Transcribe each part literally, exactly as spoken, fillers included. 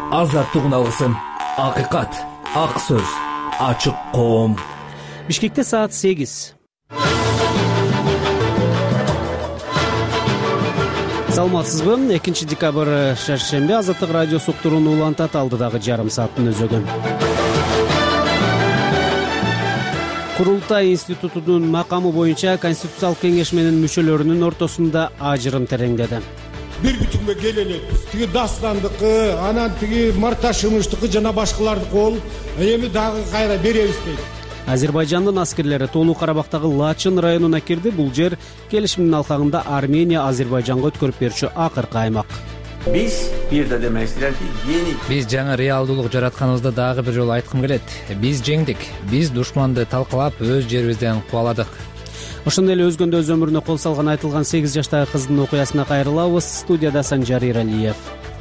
азаттык алсын. Акыйкат, ак сөз, ачык коом. Бишкекте саат сегиз. Саламатсызбы? экинчи декабрь шаршемби Азаттык радиосу уктуруну улантат, алдыдагы жарым сааттын өзөгү. Курултай институтунун макамы боюнча Конституциялык кеңеш менен мүчөлөрүнүн ортосунда ажырым тереңдеди. Бир бүтүнгө келе элек. Тиги Дастандыкы, анан тиги Марташымыштыкы жана башкалардыкы болуп, эми дагы кайра беребиз дейт. Азербайжандын аскерлери Тоолуу Карабактагы Лачын районуна кирди. Бул жер келишимдин алкагында Армения Азербайжанга өткөрүп берүүчү акыркы аймак. Биз бир да демек истелер ки, yeni биз жаңы реалдуулук жаратканыбызды дагы бир жолу айткым келет. Биз жеңдик. Биз душманды талкалап, өз жерибизден кубаладык. Ошондой эле өзгөндө өз өмүрүнө кол салган айтылган сегиз жаштагы кыздын окуясына кайрылабыз. Студияда Санжар Иралиев.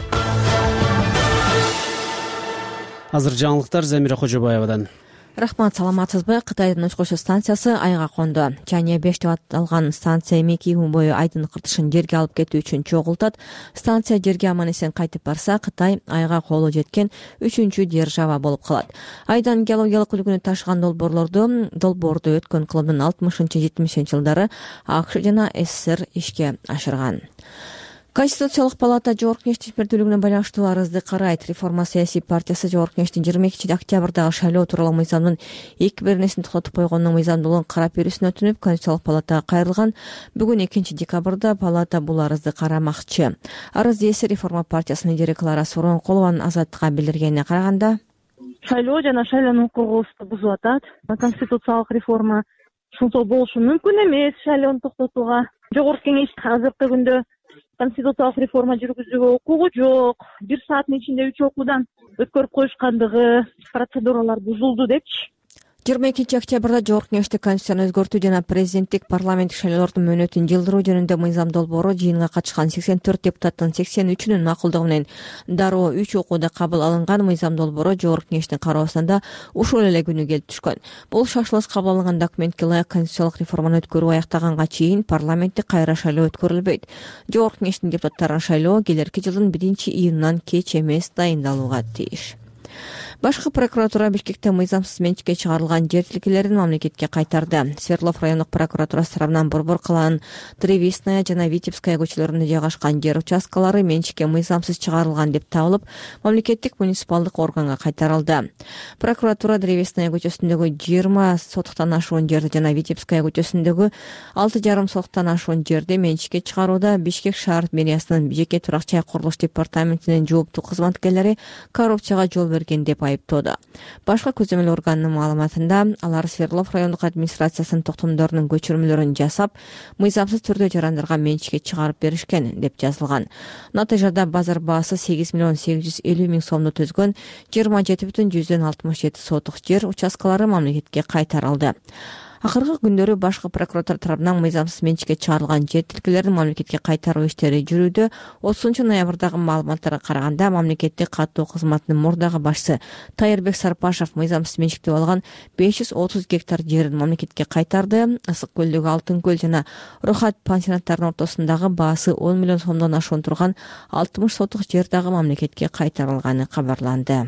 Азыр жаңылыктар Замира Кожобаевадан. Рахмат, саламатсызбы? Кытайдын учкучу станциясы айга конду. Чания беш деп аталган станция эки күн бою айдын кыртышын жерге алып кетүү үчүн чогултат. Станция жерге аман эсен кайтып барса, Кытай айга колу жеткен үчүнчү держава болуп калат. Айдан геологиялык үлгүнү ташыган долбоорлорду долбоорду өткөн кылымдын алтымышынчы жетимишинчи жылдары АКШ жана СССР ишке ашырган. Конституциялык палата Жогорку Кеңештин бердүүлүгүнө байланыштуу арызды карайт. Реформа саясий партиясы Жогорку Кеңештин жыйырма экинчи октябрдагы шайлоо тууралуу мыйзамдын эки беренесин токтотуп койгондун мыйзамдуулугун карап берүүсүн өтүнүп, Конституциялык палатага кайрылган. Бүгүн экинчи декабрда палата бул арызды карамакчы. Арыз ээси Реформа партиясынын лидери Клара Сооронкулованын Азаттыкка билдиргенине караганда, шайлоо жана шайлоонун укугубузду бузуп атат. Конституциялык реформа ушунтип болушу мүмкүн эмес. Шайлоону токтотууга Жогорку Кеңеш азыркы күндө конституциялык реформа жүргүзүүгө укугу жок. Бир сааттын ичинде үч окуудан өткөрүп коюшкандыгы, процедуралар бузулду депчи. жыйырма экинчи октябрда Жогорку Кеңештин конституцияны өзгөртүү жана президенттик парламенттик шайлоолордун мөөнөтүн жылдыруу жөнүндө мыйзам долбоору жыйынга катышкан сексен төрт депутаттын сексен үчүнүн макулдугу менен дароо үч окууда кабыл алынган. Мыйзам долбоору Жогорку Кеңештин кароосунда ушул эле күнү келип түшкөн. Бул шашылыш кабыл алынган документке ылайык конституциялык реформаны өткөрүү аяктаганга чейин парламенттик кайра шайлоо өткөрүлбөйт. Жогорку Кеңештин депутаттарын шайлоо келерки жылдын биринчи июнунан кеч эмес дайындалууга тийиш. Башкы прокуратура Бишкекте мыйзамсыз менчикке чыгарылган жер тилкелерин мамлекетке кайтарды. Свердлов райондук прокуратурасы тарабынан Борбор калаанын Древесная жана Витебская көчөлөрүндө жайгашкан жер участкалары менчикке мыйзамсыз чыгарылган деп табылып, мамлекеттик муниципалдык органга кайтарылды. Прокуратура Древесная көчөсүндөгү жыйырма сотуктан ашуун жерди жана Витебская көчөсүндөгү алты жарым сотуктан ашуун жерди менчикке чыгарууда Бишкек шаар мэриясынын жеке турак жай курулуш департаментинин жооптуу кызматкерлери коррупцияга жол берген деп айыптоодо. Башкы көзөмөл органынын маалыматында алар Свердлов райондук администрациясынын токтомдорунун көчүрмөлөрүн жасап, мыйзамсыз түрдө жарандарга менчикке чыгарып беришкен деп жазылган. Натыйжада базар баасы сегиз миллион сегиз жүз элүү миң сомду түзгөн жыйырма жети бүтүн жүздөн алтымыш жети сотук жер участкалары мамлекетке кайтарылды. Акыркы күндөрү башкы прокуратура тарабынан мыйзамсыз менчикке чыгарылган жер тилкелерин мамлекетке кайтаруу иштери жүрүүдө. отузунчу ноябрдагы маалыматтарга караганда мамлекеттик каттоо кызматынын мурдагы башчысы Тайырбек Сарпашев мыйзамсыз менчиктеп алган беш жүз отуз гектар жерин мамлекетке кайтарды. Ысык көлдөгү Алтын көл жана Рухат пансионаттарынын ортосундагы баасы он миллион сомдон ашуун турган алтымыш сотук жер дагы мамлекетке кайтарылганы кабарланды.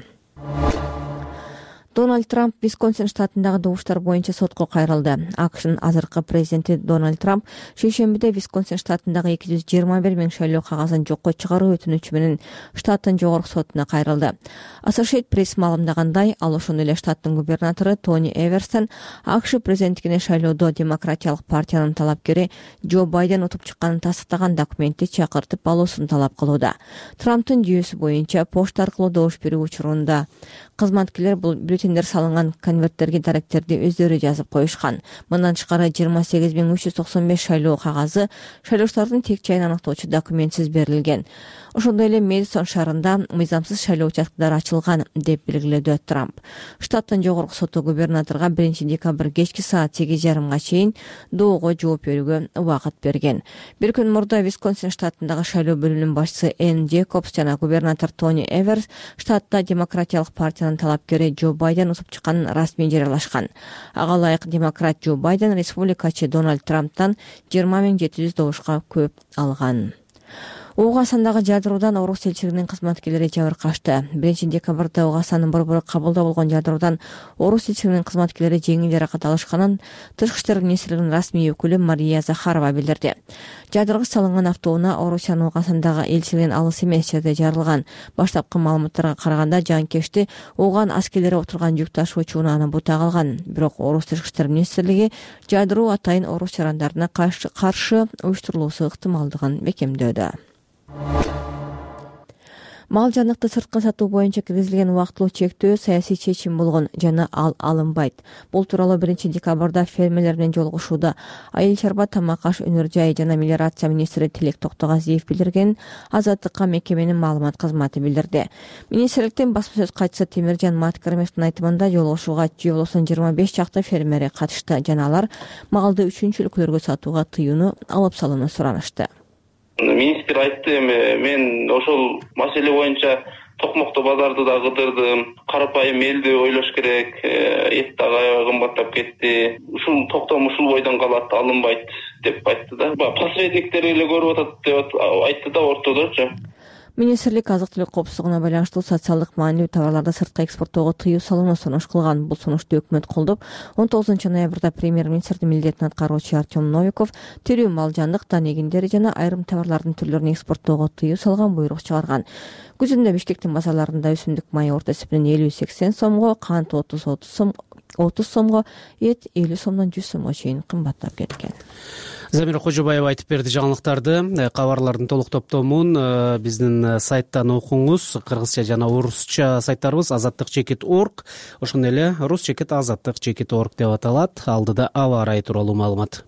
Дональд Трамп Висконсин штатындагы добуштар боюнча сотко кайрылды. АКШнын азыркы президенти Дональд Трамп шейшембиде Висконсин штатындагы эки жүз жыйырма бир миң шайлоо кагазын жокко чыгаруу өтүнүчү менен штаттын жогорку сотуна кайрылды. Associated Press маалымдагандай, ал ошондой эле штаттын губернатору Тони Эверстен АКШ президенттигине шайлоодо демократиялык партиянын талапкери Джо Байден утуп чыкканын тастыктаган документти чакыртып алуусун талап кылууда. Трамптын жүйөсү боюнча почта аркылуу добуш берүү учурунда кызматкерлер бул бюллетендер салынган конверттерге даректерди өздөрү жазып коюшкан. Мындан тышкары жыйырма сегиз миң үч жүз токсон беш шайлоо кагазы шайлоочулардын тек жайын аныктоочу документсиз берилген. Ошондой эле Мэдисон шаарында мыйзамсыз шайлоо участкалары ачылган деп белгиледи Трамп. Штаттын жогорку соту губернаторго биринчи декабрь кечки саат сегиз жарымга чейин доого жооп берүүгө убакыт берген. Бир күн мурда Висконсин штатындагы шайлоо бөлүмүнүн башчысы Энн Джейкобс жана губернатор Тони Эверс штатта демократиялык партиянын талапкери Джо Байден утуп чыкканын расмий жарыялашкан. Ага ылайык демократ Джо Байден республикачы Дональд Трамптан жыйырма миң жети жүз добушка көп алган. Оогасандагы жадыроодан Орус элчилигинин кызматкерлери жабыркашты. биринчи декабрда Оогасандын борбору кабылда болгон жадыроодан Орус элчилигинин кызматкерлери жеңил жаракат алышканын Тышкы иштер министрлигинин расмий өкүлү Мария Захарова билдирди. Жадыргыч салынган автоунаа Орусиянын Оогасандагы элчилигинин алыс эмес жерде жарылган. Баштапкы маалыматтарга караганда жанкешти Ооган аскерлери отурган жүк ташуучу унааны бута калган. Бирок Орус Тышкы иштер министрлиги жадыроо атайын орус жарандарына каршы уюштурулуусу ыктымалдыгын бекемдөөдө. Мал жаныкты сыртка сатуу боюнча киргизилген убактылуу чектөө саясий чечим болгон жана ал алынбайт. Бул тууралуу биринчи декабрда фермерлер менен жолугушууда Айыл чарба тамак аш өнөр жай жана мелиорация министри Тилек Токтогазиев билдирген Азаттыкка мекеменин маалымат кызматы билдирди. Министрликтин басма сөз катчысы Темиржан Маткаримовдун айтымында жолугушууга Жолосун жыйырма беш чакты фермери катышты жана алар малды үчүнчү өлкөлөргө сатууга тыюуну алып салууну суранышты. Министр айтты, мен ошол маселе боюнча токмокту базарды да кыдырдым, карапайым элди ойлош керек, эт дагы аябай кымбаттап кетти, ушул токтом ушул бойдон калат, алынбайт деп айтты да. Посредниктер эле көрүп атат деп айтты да ортодочу. Министрлик азык-түлүк коопсуздугуна байланыштуу социалдык маанилүү товарларды сыртка экспорттоого тыюу салууну сунуш кылган. Бул сунушту өкмөт колдоп, он тогузунчу ноябрда премьер-министрдин милдетин аткаруучу Артем Новиков тирүү мал жандык, дан эгиндери жана айрым товарлардын түрлөрүн экспорттоого тыюу салган буйрук чыгарган. Күзүндө Бишкектин базарларында өсүмдүк майы орто эсебинен элүү сексен сомго, кант отуз отуз сомго, эт элүү сомдон жүз сомго чейин кымбаттап кеткен. Замира Кожобаева айтып берди жаңылыктарды. Кабарлардын толук топтомун биздин сайттан окуңуз. Кыргызча жана орусча сайттарыбыз азаттык чекит орг, ошондой эле рус чекит азаттык чекит орг деп аталат. Алдыда аба ырайы тууралуу маалымат.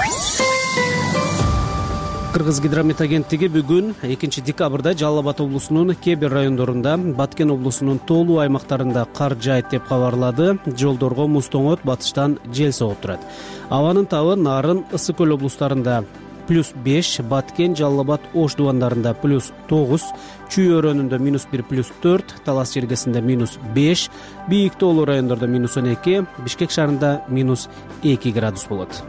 Кыргыз гидромет агенттиги бүгүн экинчи декабрда Жалал Абад облусунун кээ бир райондорунда, Баткен облусунун тоолуу аймактарында кар жаайт деп кабарлады. Жолдорго муз тоңот, батыштан жел согуп турат. Абанын табы Нарын, Ысык көл облустарында плюс беш, Баткен, Жалал Абад, Ош дубандарында плюс тогуз, Чүй өрөөнүндө минус бир, плюс төрт, Талас жергесинде минус беш, Бийик тоолуу райондордо минус он эки, Бишкек шаарында минус эки градус болот.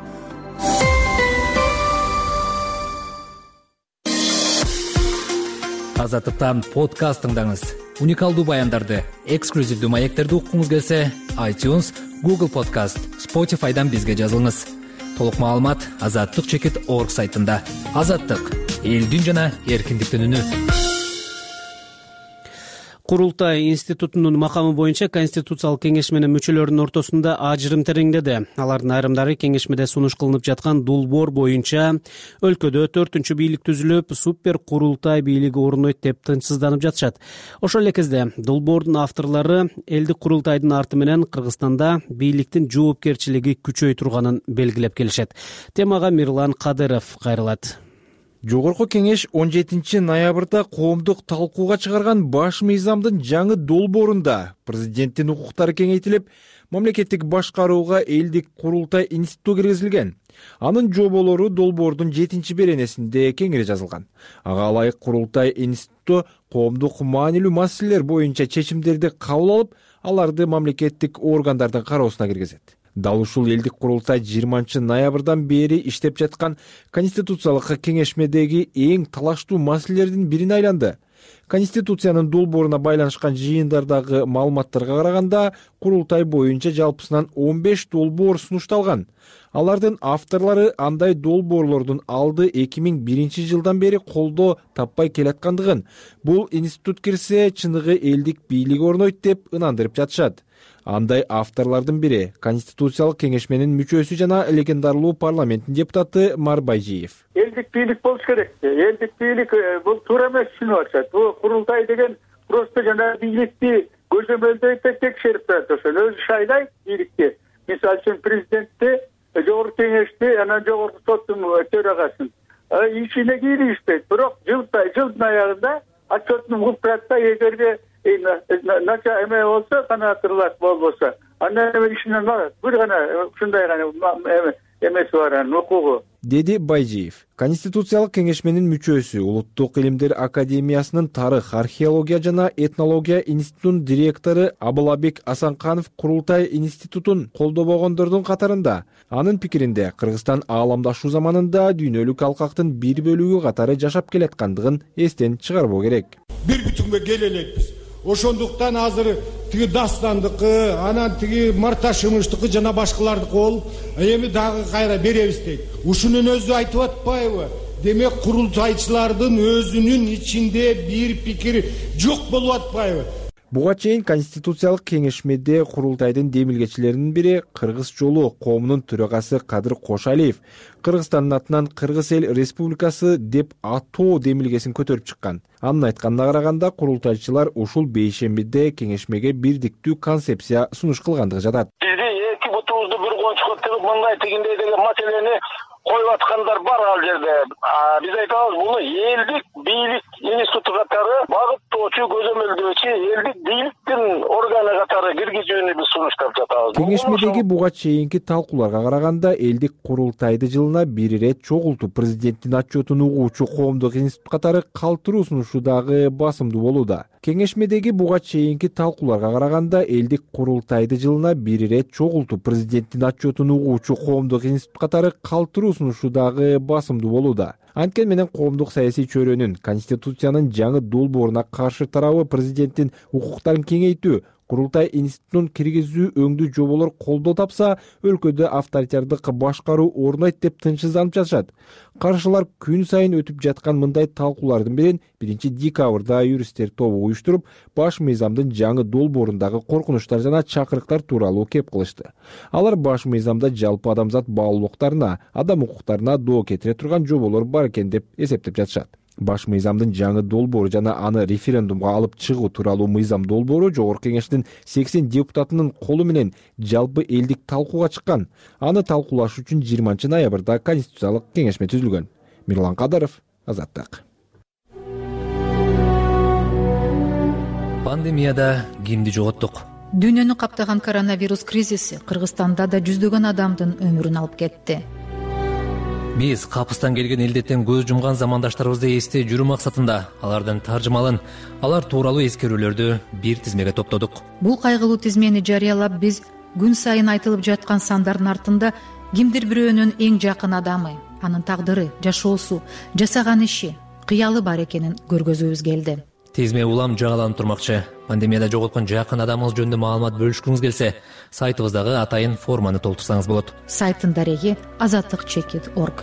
Азаттыктан подкаст тыңдаңыз. Уникалдуу баяндарды, эксклюзивдүү маектерди уккуңуз келсе, iTunes, Google Podcast, Spotify'дан бизге жазылыңыз. Толук маалымат азаттык чекит орг сайтында. Азаттык — элдин жана эркиндиктин үнү. Курултай институтунун макамы боюнча Конституциялык кеңеш менен мүчөлөрүнүн ортосунда ажырым тереңдеди. Алардын айрымдары кеңешмеде сунуш кылынып жаткан долбоор боюнча өлкөдө төртүнчү бийлик түзүлүп, супер курултай бийлиги орнойт деп тынчсызданып жатышат. Ошол эле кезде долбоордун авторлору элдик курултайдын арты менен Кыргызстанда бийликтин жоопкерчилиги күчөй турганын белгилеп келишет. Темага Мирлан Кадыров кайрылат. Жогорку кеңеш он жетинчи ноябрда коомдук талкууга чыгарган баш мыйзамдын жаңы долбоорунда президенттин укуктары кеңейтилип, мамлекеттик башкарууга элдик курултай институту киргизилген. Анын жоболору долбоордун жетинчи беренесинде кеңири жазылган. Ага ылайык курултай институту коомдук маанилүү маселелер боюнча чечимдерди кабыл алып, аларды мамлекеттик органдардын кароосуна киргизет. Дал ушул элдик курултай жыйырманчы ноябрдан бери иштеп жаткан Конституциялык кеңешмедеги эң талаштуу маселелердин бирине айланды. Конституциянын долбооруна байланышкан жыйындардагы маалыматтарга караганда, курултай боюнча жалпысынан он беш долбоор сунушталган. Алардын авторлору андай долбоорлордун алды эки миң биринчи жылдан бери колдоо таппай келаткандыгын, бул институт кирсе чыныгы элдик бийлик орнойт деп ынандырып жатышат. Андай авторлордун бири Конституциялык кеңешменин мүчөсү жана легендарлуу парламенттин депутаты Марбайжиев. Элдик бийлик болуш керек. Элдик бийлик бул туура эмес түшүнүп атышат. Бул курултай деген просто жана бийликти көзөмөлдөйт деп текшерип турат. Ошол өзү шайлайт бийликти. Мисалы үчүн президентти, жогорку кеңешти, анан жогорку соттун төрагасын. Ичине киришпейт. Бирок жылдай жылдын аягында отчетун угуп турат да, эгерде нача эме болсо, канааттырылат болбосо, андан эме ишинен бир гана ушундай гана эмеси бар, анын укугу, деди Байжиев. Конституциялык кеңешменин мүчөсү, Улуттук илимдер академиясынын тарых, археология жана этнология институтунун директору Абылабек Асанканов курултай институтун колдобогондордун катарында. Анын пикиринде, Кыргызстан ааламдашуу заманында дүйнөлүк алкактын бир бөлүгү катары жашап келаткандыгын эстен чыгарбоо керек. Бир бүтүнгө келе элекпиз. Ошондуктан азыр тиги Дастандыкы, анан тиги Марташымыштыкы жана башкалардыкы болуп, эми дагы кайра беребиз дейт. Ушунун өзү айтып атпайбы? Демек курултайчылардын өзүнүн ичинде бир пикир жок болуп атпайбы? Буга чейин Конституциялык кеңешмеде курултайдын демилгечилеринин бири Кыргыз жолу коомунун төрагасы Кадыр Кошалиев Кыргызстандын атынан Кыргыз эл республикасы деп атоо демилгесин көтөрүп чыккан. Анын айтканына караганда, курултайчылар ушул бейшембиде кеңешмеге бирдиктүү концепция сунуш кылгандыгы жатат. Бизде эки бутубузду бир коочко тыгып мындай тигиндей деген маселени коюп аткандар бар ал жерде. Биз айтабыз, буну элдик бийлик институту катары багыттоочу, көзөмөлдөөчү элдик бийликтин органы катары киргизүүнү биз сунуштап жатабыз. Кеңешмедеги буга чейинки талкууларга караганда, элдик курултайды жылына бир ирет чогултуп президенттин отчетун угуучу коомдук институт катары калтыруу сунушу дагы басымдуу болууда. Кеңешмедеги буга чейинки талкууларга караганда, элдик курултайды жылына бир ирет чогултуп президенттин отчетун угуучу коомдук институт катары калтыруу сунушу дагы басымдуу болууда. Анткени менен коомдук саясий чөйрөнүн, Конституциянын жаңы долбооруна каршы тарабы президенттин укуктарын кеңейтүү, курултай институтун киргизүү өңдүү жоболор колдоо тапса, өлкөдө авторитардык башкаруу орнойт деп тынчсызданып жатышат. Каршылар күн сайын өтүп жаткан мындай талкуулардын бирин биринчи декабрда юристтер тобу уюштуруп, баш мыйзамдын жаңы долбоорундагы коркунучтар жана чакырыктар тууралуу кеп кылышты. Алар баш мыйзамда жалпы адамзат баалуулуктарына, адам укуктарына доо кетире турган жоболор бар экен деп эсептеп жатышат. Баш мыйзамдын жаңы долбоору жана аны референдумга алып чыгуу тууралуу мыйзам долбоору Жогорку Кеңештин сексен депутатынын колу менен жалпы элдик талкууга чыккан. Аны талкуулаш үчүн жыйырманчы ноябрда Конституциялык кеңешме түзүлгөн. Мирлан Кадыров, Азаттык. Пандемияда кимди жоготтук? Дүйнөнү каптаган коронавирус кризиси Кыргызстанда да жүздөгөн адамдын өмүрүн алып кетти. Биз капыстан келген элдеттен көз жумган замандаштарыбызды эсте жүрүү максатында алардын таржымалын, алар тууралуу эскерүүлөрдү бир тизмеге топтодук. Бул кайгылуу тизмени жарыялап, биз күн сайын айтылып жаткан сандардын артында кимдир бирөөнүн эң жакын адамы, анын тагдыры, жашоосу, жасаган иши, кыялы бар экенин көргөзүүбүз келди. Тизме улам жагаланып турмакчы. Пандемияда жоготкон жакын адамыңыз жөнүндө маалымат бөлүшкүңүз келсе, сайтыбыздагы атайын форманы толтурсаңыз болот. Сайттын дареги азаттык чекит точка орг.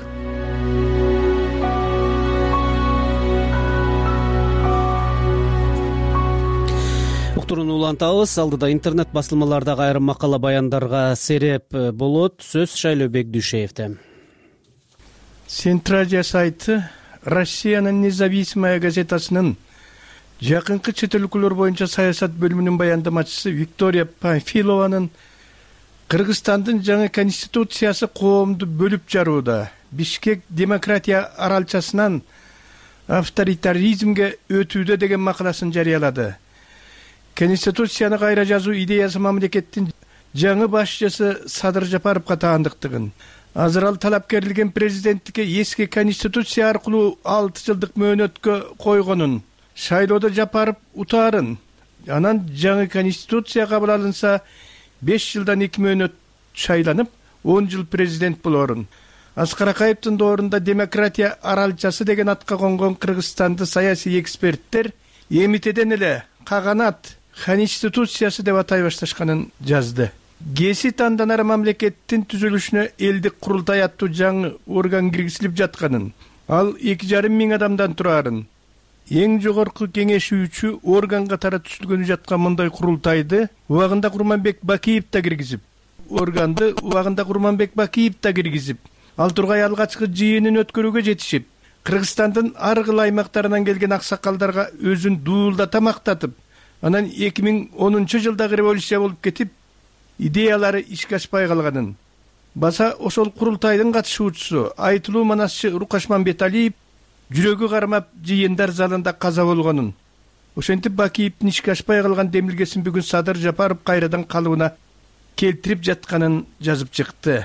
Уктурууну улантабыз. Алдыда интернет басылмалардагы айрым макала баяндарга сереп болот. Сөз Шайлообек Дүйшеевде. Центрадия сайты Россиянын независимая газетасынын жакынкы чет өлкөлөр боюнча саясат бөлүмүнүн баяндамачысы Виктория Панфилованын Кыргызстандын жаңы конституциясы коомду бөлүп жарууда, Бишкек демократия аралчасынан авторитаризмге өтүүдө деген макаласын жарыялады. Конституцияны кайра жазуу идеясы мамлекеттин жаңы башчысы Садыр Жапаровго таандыктыгын, азыр ал талап керилген президенттикке эски конституция аркылуу алты жылдык мөөнөткө койгонун, шайлоодо Жапаров утаарын, анан жаңы конституция кабыл алынса беш жылдан эки мөөнөт шайланып, он жыл президент болорун. Аскар Акаевдин доорунда демократия аралчасы деген атка конгон Кыргызстанды саясий эксперттер эмитеден эле каганат конституциясы деп атай башташканын жазды. Кеси танданар мамлекеттин түзүлүшүнө элдик курултай аттуу жаңы орган киргизилип жатканын, ал эки жарым миң адамдан турарын, эң жогорку кеңешүүчү орган катары түзүлгөнү жаткан мындай курултайды убагында Курманбек Бакиев да киргизип, органды убагында Курманбек Бакиев да киргизип, ал тургай алгачкы жыйынын өткөрүүгө жетишип, Кыргызстандын ар кыл аймактарынан келген аксакалдарга өзүн дуулдата мактатып, анан эки миң онунчу жылдагы революция болуп кетип, идеялары ишке ашпай калганын, баса ошол курултайдын катышуучусу айтылуу манасчы Рукаш Мамбеталиев жүрөгү кармап жыйындар залында каза болгонун, ошентип Бакиевдин ишке ашпай калган демилгесин бүгүн Садыр Жапаров кайрадан калыбына келтирип жатканын жазып чыкты.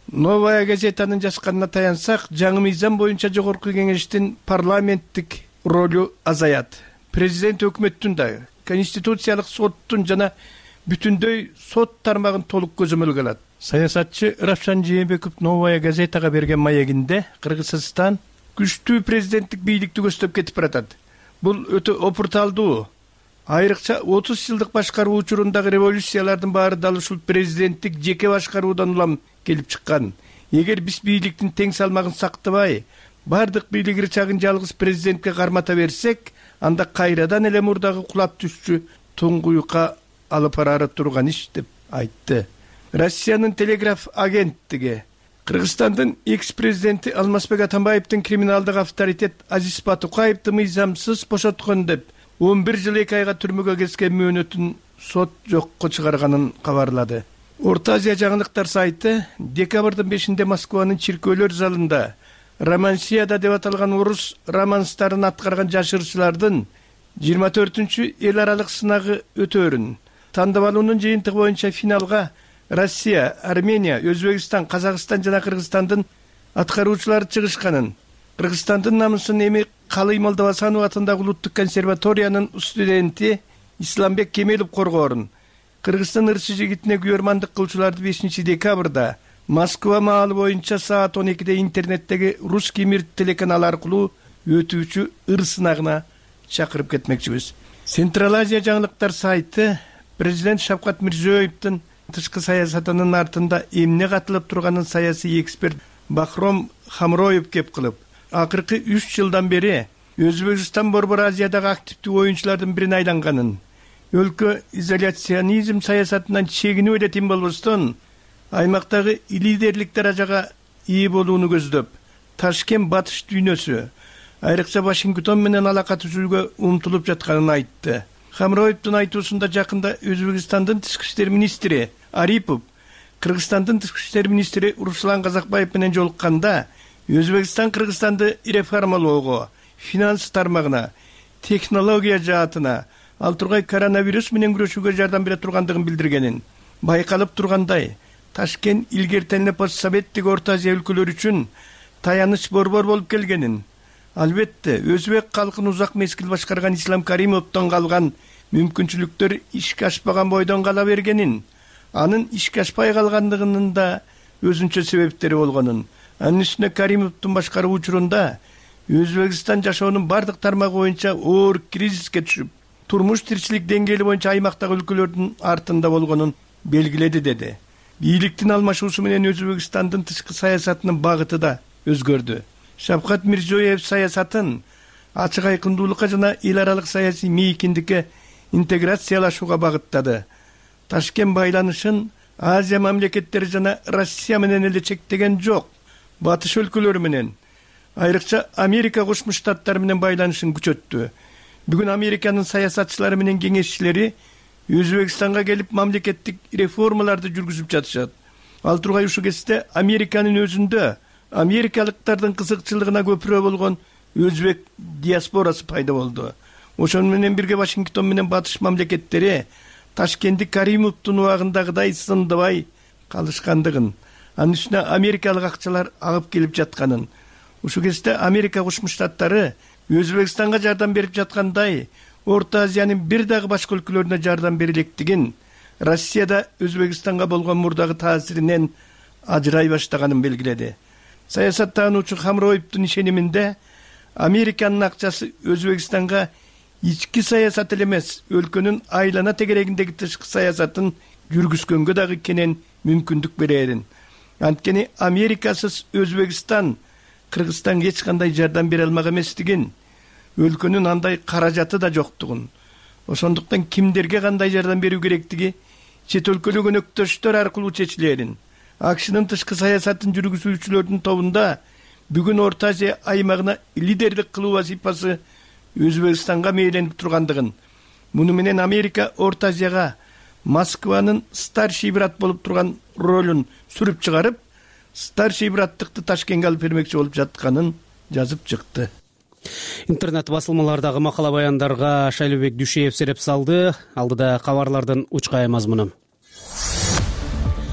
Новая газетанын жазганына таянсак, жаңы мыйзам боюнча жогорку кеңештин парламенттик ролу азаят. Президент өкмөттүн да, конституциялык соттун жана бүтүндөй сот тармагын толук көзөмөлгө алат. Саясатчы Равшан Жээнбеков Новая газетага берген маегинде Кыргызстан күчтүү президенттик бийликти көздөп кетип баратат. Бул өтө опурталдуу. Айрыкча отуз жылдык башкаруу учурундагы революциялардын баары дал ушул президенттик жеке башкаруудан улам келип чыккан. Эгер биз бийликтин тең салмагын сактабай, бардык бийлиги чагын жалгыз президентке кармата берсек, анда кайрадан эле мурдагы кулап түшчү туңгуюкка алып барары турган иш деп айтты. Россиянын телеграф агенттиги Кыргызстандын экс-президенти Алмазбек Атамбаевдин криминалдык авторитет Азиз Батукаевди мыйзамсыз бошоткон деп он бир жыл эки айга түрмөгө kesкен мөөнөтүн сот жокко чыгарганын кабарлады. Орто Азия жаңылыктар сайты декабрдын бешинде Москванын чиркөөлөр залында Романсияда деп аталган орус романстарын аткарган жашыруучулардын жыйырма төртүнчү эл аралык сынагы өтөөрүн тандап алуунун жыйынтыгы боюнча финалга Россия, Армения, Өзбекстан, Казакстан жана Кыргызстандын аткаруучулары чыгышканын, Кыргызстандын намысын эми Калый Молдовасанов атындагы улуттук консерваториянын студенти Исламбек Кемелов коргоорун, Кыргызстан ырчы жигитине күйөрмандык кылчуларды бешинчи декабрда Москва маалы боюнча саат он экиде интернеттеги Русский мир телеканалы аркылуу өтүүчү ыр сынагына чакырып кетмекчибиз. Централ Азия жаңылыктар сайты президент Шавкат Мирзиёевдин тышкы саясатынын артында эмне катылып турганын саясий эксперт Бахром Хамроев кеп кылып, акыркы үч жылдан бери Өзбекстан Борбор Азиядагы активдүү оюнчулардын бирине айланганын, өлкө изоляционизм саясатынан чегинүү эле тим болбостон, аймактагы лидерлик даражага ээ болууну көздөп, Ташкент батыш дүйнөсү, айрыкча Вашингтон менен алака түзүүгө умтулуп жатканын айтты. Хамроевдин айтуусунда жакында Өзбекстандын тышкы иштер министри Арипов, Кыргызстандын тышкы иштер министри Руслан Казакбаев менен жолукканда, Өзбекстан Кыргызстанды реформалоого, финанс тармагына, технология жаатына, ал тургай коронавирус менен күрөшүүгө жардам бере тургандыгын билдиргенин, байкалып тургандай, Ташкент илгертен эле постсоветтик Орто Азия өлкөлөрү үчүн таяныч борбор болуп келгенин, албетте өзбек калкын узак мезгил башкарган Ислам Каримовдон калган мүмкүнчүлүктөр ишке ашпаган бойдон кала бергенин, анын ишке ашпай калгандыгынын да өзүнчө себептери болгонун, анын үстүнө Каримовдун башкаруу учурунда Өзбекстан жашоонун бардык тармагы боюнча оор кризиске түшүп, турмуш тиричилик деңгээли боюнча аймактагы өлкөлөрдүн артында болгонун белгиледи деди. Бийликтин алмашуусу менен Өзбекстандын тышкы саясатынын багыты да өзгөрдү. Шавкат Мирзиёев саясатын ачык айкындуулукка жана эл аралык саясий мейкиндикке интеграциялашууга багыттады. Ташкент байланышын Азия мамлекеттери жана Россия менен эле чектеген жок. Батыш өлкөлөрү менен, айрыкча Америка Кошмо Штаттары менен байланышын күчөттү. Бүгүн Американын саясатчылары менен кеңешчилери Өзбекстанга келип мамлекеттик реформаларды жүргүзүп жатышат. Ал тургай ушул кезде Американын өзүндө америкалыктардын кызыкчылыгына көпүрө болгон өзбек диаспорасы пайда болду. Ошону менен бирге Вашингтон менен батыш мамлекеттери Ташкентти Каримовдун убагындагыдай сындабай калышкандыгын, анын үстүнө америкалык акчалар агып келип жатканын, ушул кезде Америка Кошмо Штаттары Өзбекстанга жардам берип жаткандай, Орто Азиянын бир дагы башка өлкөлөрүнө жардам берилектигин, Россияда Өзбекстанга болгон мурдагы таасиринен ажырай баштаганын белгиледи. Саясаттануучу Хамроевдун ишениминде Американын акчасы Өзбекстанга ички саясат эле эмес, өлкөнүн айлана тегерегиндеги тышкы саясатын жүргүзгөнгө дагы кенен мүмкүндүк берерин. Анткени Америкасыз Өзбекстан Кыргызстанга эч кандай жардам бере алмак эместигин, өлкөнүн андай каражаты да жоктугун, ошондуктан кимдерге кандай жардам берүү керектиги чет өлкөлүк өнөктөштөр аркылуу чечилерин. АКШнын тышкы саясатын жүргүзүүчүлөрдүн тобунда бүгүн Орто Азия аймагына лидерлик кылуу вазифасы Өзбекстанга мээленип тургандыгын, муну менен Америка Орто Азияга Москванын старший брат болуп турган ролун сүрүп чыгарып, старший браттыкты Ташкентке алып бермекчи болуп жатканын жазып чыкты. Интернет басылмалардагы макала баяндарга Шайлообек Дүшеев сереп салды. Алдыда кабарлардын учкай мазмуну.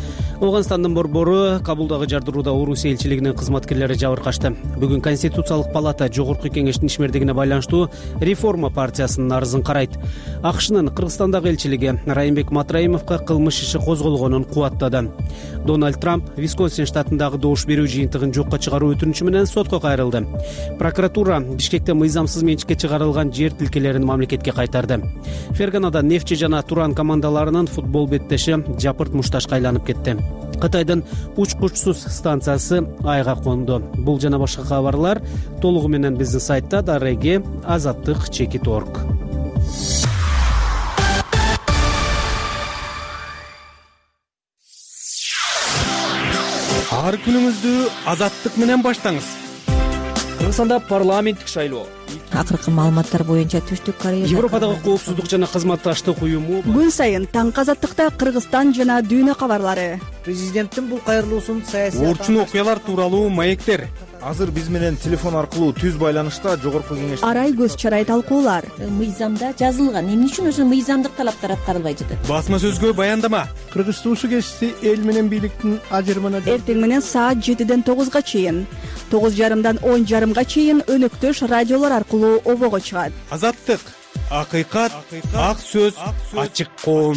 Ооганстандын борбору Кабулдагы жардырууда Орусия элчилигинин кызматкерлери жабыркашты. Бүгүн Конституциялык палата Жогорку кеңештин ишмердигине байланыштуу Реформа партиясынын арызын карайт. АКШнын Кыргызстандагы элчилиги Райымбек Матраимовго кылмыш иши козголгонун кубаттады. Дональд Трамп Висконсин штатындагы добуш берүү жыйынтыгын жокко чыгаруу өтүнүчү менен сотко кайрылды. Прокуратура Бишкекте мыйзамсыз менчикке чыгарылган жер тилкелерин мамлекетке кайтарды. Ферганада Нефчи жана Туран командаларынын футбол беттеши жапырт мушташка айланып кетти. Кытайдын учкучсуз станциясы айга конду. Бул жана башка кабарлар толугу менен биздин сайтта дареги азаттык чекит точка орг. Ар күнүңүздү азаттык менен баштаңыз. Кыргызстанда парламенттик шайлоо. Акыркы маалыматтар боюнча Түштүк Корея Европадагы коопсуздук жана кызматташтык уюму күн сайын таңкы азаттыкта Кыргызстан жана дүйнө кабарлары. Президенттин бул кайрылуусун саясий орчун окуялар тууралуу маектер. Азыр биз менен телефон аркылуу түз байланышта Жогорку кеңеш Арай көз чарай талкуулар. Мыйзамда жазылган, эмне үчүн ошо мыйзамдык талаптар аткарылбай жатат? Басма сөзгө баяндама. Кыргыз туусу кести эл менен бийликтин ажырымына Эртең менен саат жетиден тогузга чейин, тогуз жарымдан он жарымга чейин өнөктөш радиолор аркылуу обого чыгат. Азаттык, акыйкат, ак сөз, ачык коом.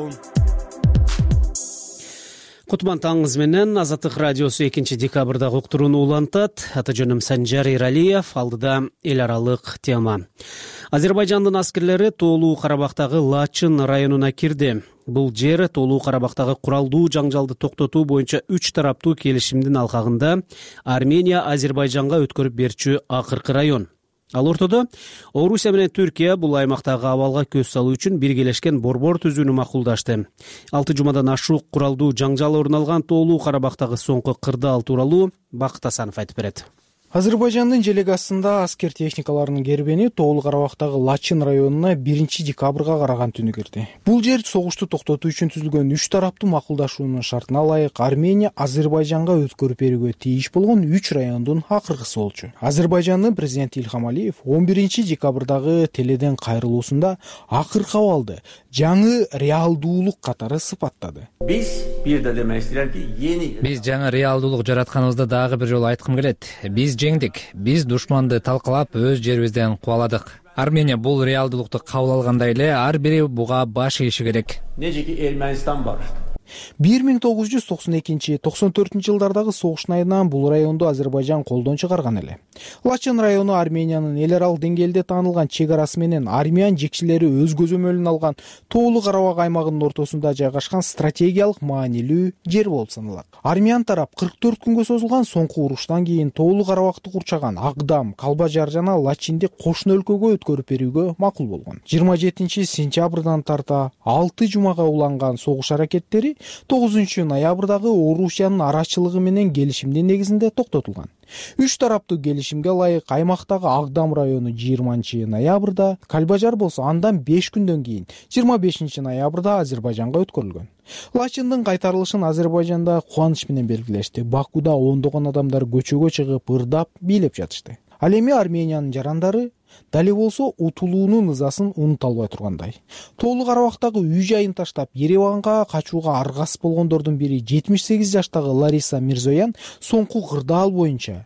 Кутман таңыңыз менен Азаттык радиосу экинчи декабрдагы уктурууну улантат. Аты жөнүм Санжар Иралиев. Алдыда эл аралык тема. Азербайжандын аскерлери Тоолуу Карабактагы Лачын районуна кирди. Бул жер Тоолуу Карабактагы куралдуу жаңжалды токтотуу боюнча үч тараптуу келишимдин алкагында Армения Азербайжанга өткөрүп берчү акыркы район. Ал ортодо Орусия менен Түркия бул аймактагы абалга көз салуу үчүн биргелешкен борбор түзүүнү макулдашты. Алты жумадан ашук куралдуу жаңжал орун алган Тоолуу Карабактагы соңку кырдаал тууралуу Бакыт Асанов айтып берет. Азербайжандын делегациясында аскер техникаларынын кербени Тоолуу Карабактагы Лачын районуна биринчи декабрга караган түнү кирди. Бул жер согушту токтотуу үчүн түзүлгөн үч тараптуу макулдашуунун шартына ылайык Армения Азербайжанга өткөрүп берүүгө тийиш болгон үч райондун акыркысы болчу. Азербайжандын президенти Илхам Алиев он биринчи декабрдагы теледен кайрылуусунда акыркы абалды жаңы реалдуулук катары сыпаттады. Биз бир да демек истейм ки yeni Биз жаңы реалдуулук жаратканыбызды дагы бир жолу айткым келет. Биз жеңдик. Биз душманды талкалап өз жерибизден кубаладык. Армения бул реалдуулукту кабыл алгандай эле ар бири буга баш ийиши керек. Neceki Ermenistan barıştı. бир миң тогуз жүз токсон экинчи — токсон төртүнчү жылдардагы согуштун айынан бул районду Азербайжан колдон чыгарган эле. Лачын району Армениянын эл аралык деңгээлде таанылган чек арасы менен армян жекчилери өз көзөмөлүн алган Тоолуу Карабак аймагынын ортосунда жайгашкан стратегиялык маанилүү жер болуп саналат. Армян тарап кырк төрт күнгө созулган соңку уруштан кийин Тоолуу Карабакты курчаган Агдам, Калбажар жана Лачинди кошуна өлкөгө өткөрүп берүүгө макул болгон. жыйырма жетинчи сентябрдан тарта алты жумага уланган согуш аракеттери тогузунчу ноябрдагы Орусиянын арачылыгы менен келишимдин негизинде токтотулган. Үч тараптуу келишимге ылайык аймактагы Агдам району жыйырманчы ноябрда, Калбажар болсо андан беш күндөн кийин жыйырма бешинчи ноябрда Азербайжанга өткөрүлгөн. Лачындын кайтарылышын Азербайжанда кубаныч менен белгилешти. Бакуда ондогон адамдар көчөгө чыгып, ырдап, бийлеп жатышты. Ал эми Армениянын жарандары дали болсо утулуунун ызасын унута албай тургандай. Тоолуу Карабактагы үй жайын таштап Ереванга качууга аргасыз болгондордун бири жетимиш сегиз жаштагы Лариса Мирзоян соңку кырдаал боюнча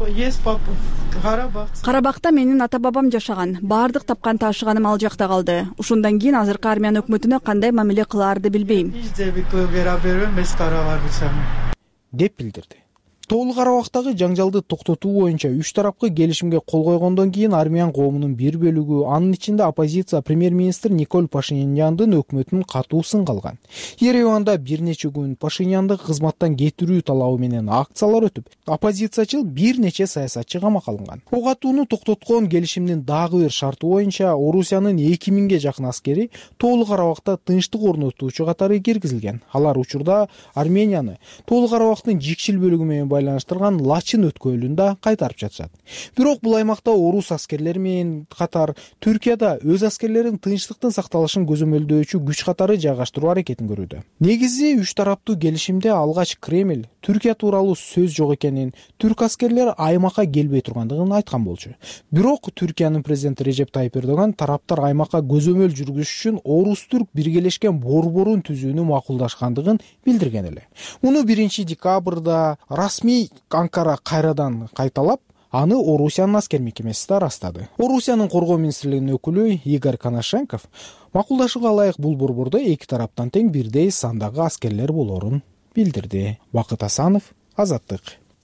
Карабакта менин ата бабам жашаган. Баардык тапкан ташыганым ал жакта калды. Ушундан кийин азыркы армян өкмөтүнө кандай мамиле кылаарды билбейм, деп билдирди. Тоолуу Карабактагы жаңжалды токтотуу боюнча үч тарапкы келишимге кол койгондон кийин армян коомунун бир бөлүгү, анын ичинде оппозиция премьер-министр Николь Пашиняндын өкмөтүнүн катуу сынга алган. Ереванда бир нече күн Пашинянды кызматтан кетирүү талабы менен акциялар өтүп, оппозициячыл бир нече саясатчы камакка алынган. Ок атууну токтоткон келишимдин дагы бир шарты боюнча Орусиянын эки миңге жакын аскери Тоолуу Карабакта тынчтык орнотуучу катары киргизилген. Алар учурда Арменияны Тоолуу Карабактын жикшил бөлүгү менен байланыштырган Лачын өткөлүн да кайтарып жатышат. Бирок бул аймакта орус аскерлери менен катар Түркияда өз аскерлерин тынчтыктын сакталышын көзөмөлдөөчү күч катары жайгаштыруу аракетин көрүүдө. Негизи үч тараптуу келишимде алгач Кремль Түркия тууралуу сөз жок экенин, түрк аскерлери аймакка келбей тургандыгын айткан болчу. Бирок Түркиянын президенти Режеп Тайип Эрдоган тараптар аймакка көзөмөл жүргүзүш үчүн орус-түрк биргелешкен борборун түзүүнү макулдашкандыгын билдирген эле. Муну биринчи декабрда расмий Анкара кайрадан кайталап, аны Орусиянын аскер мекемеси да ырастады. Орусиянын коргоо министрлигинин өкүлү Игорь Коношенков макулдашууга ылайык бул борбордо эки тараптан тең бирдей сандагы аскерлер болорун билдирди. Бакыт Асанов, Азаттык.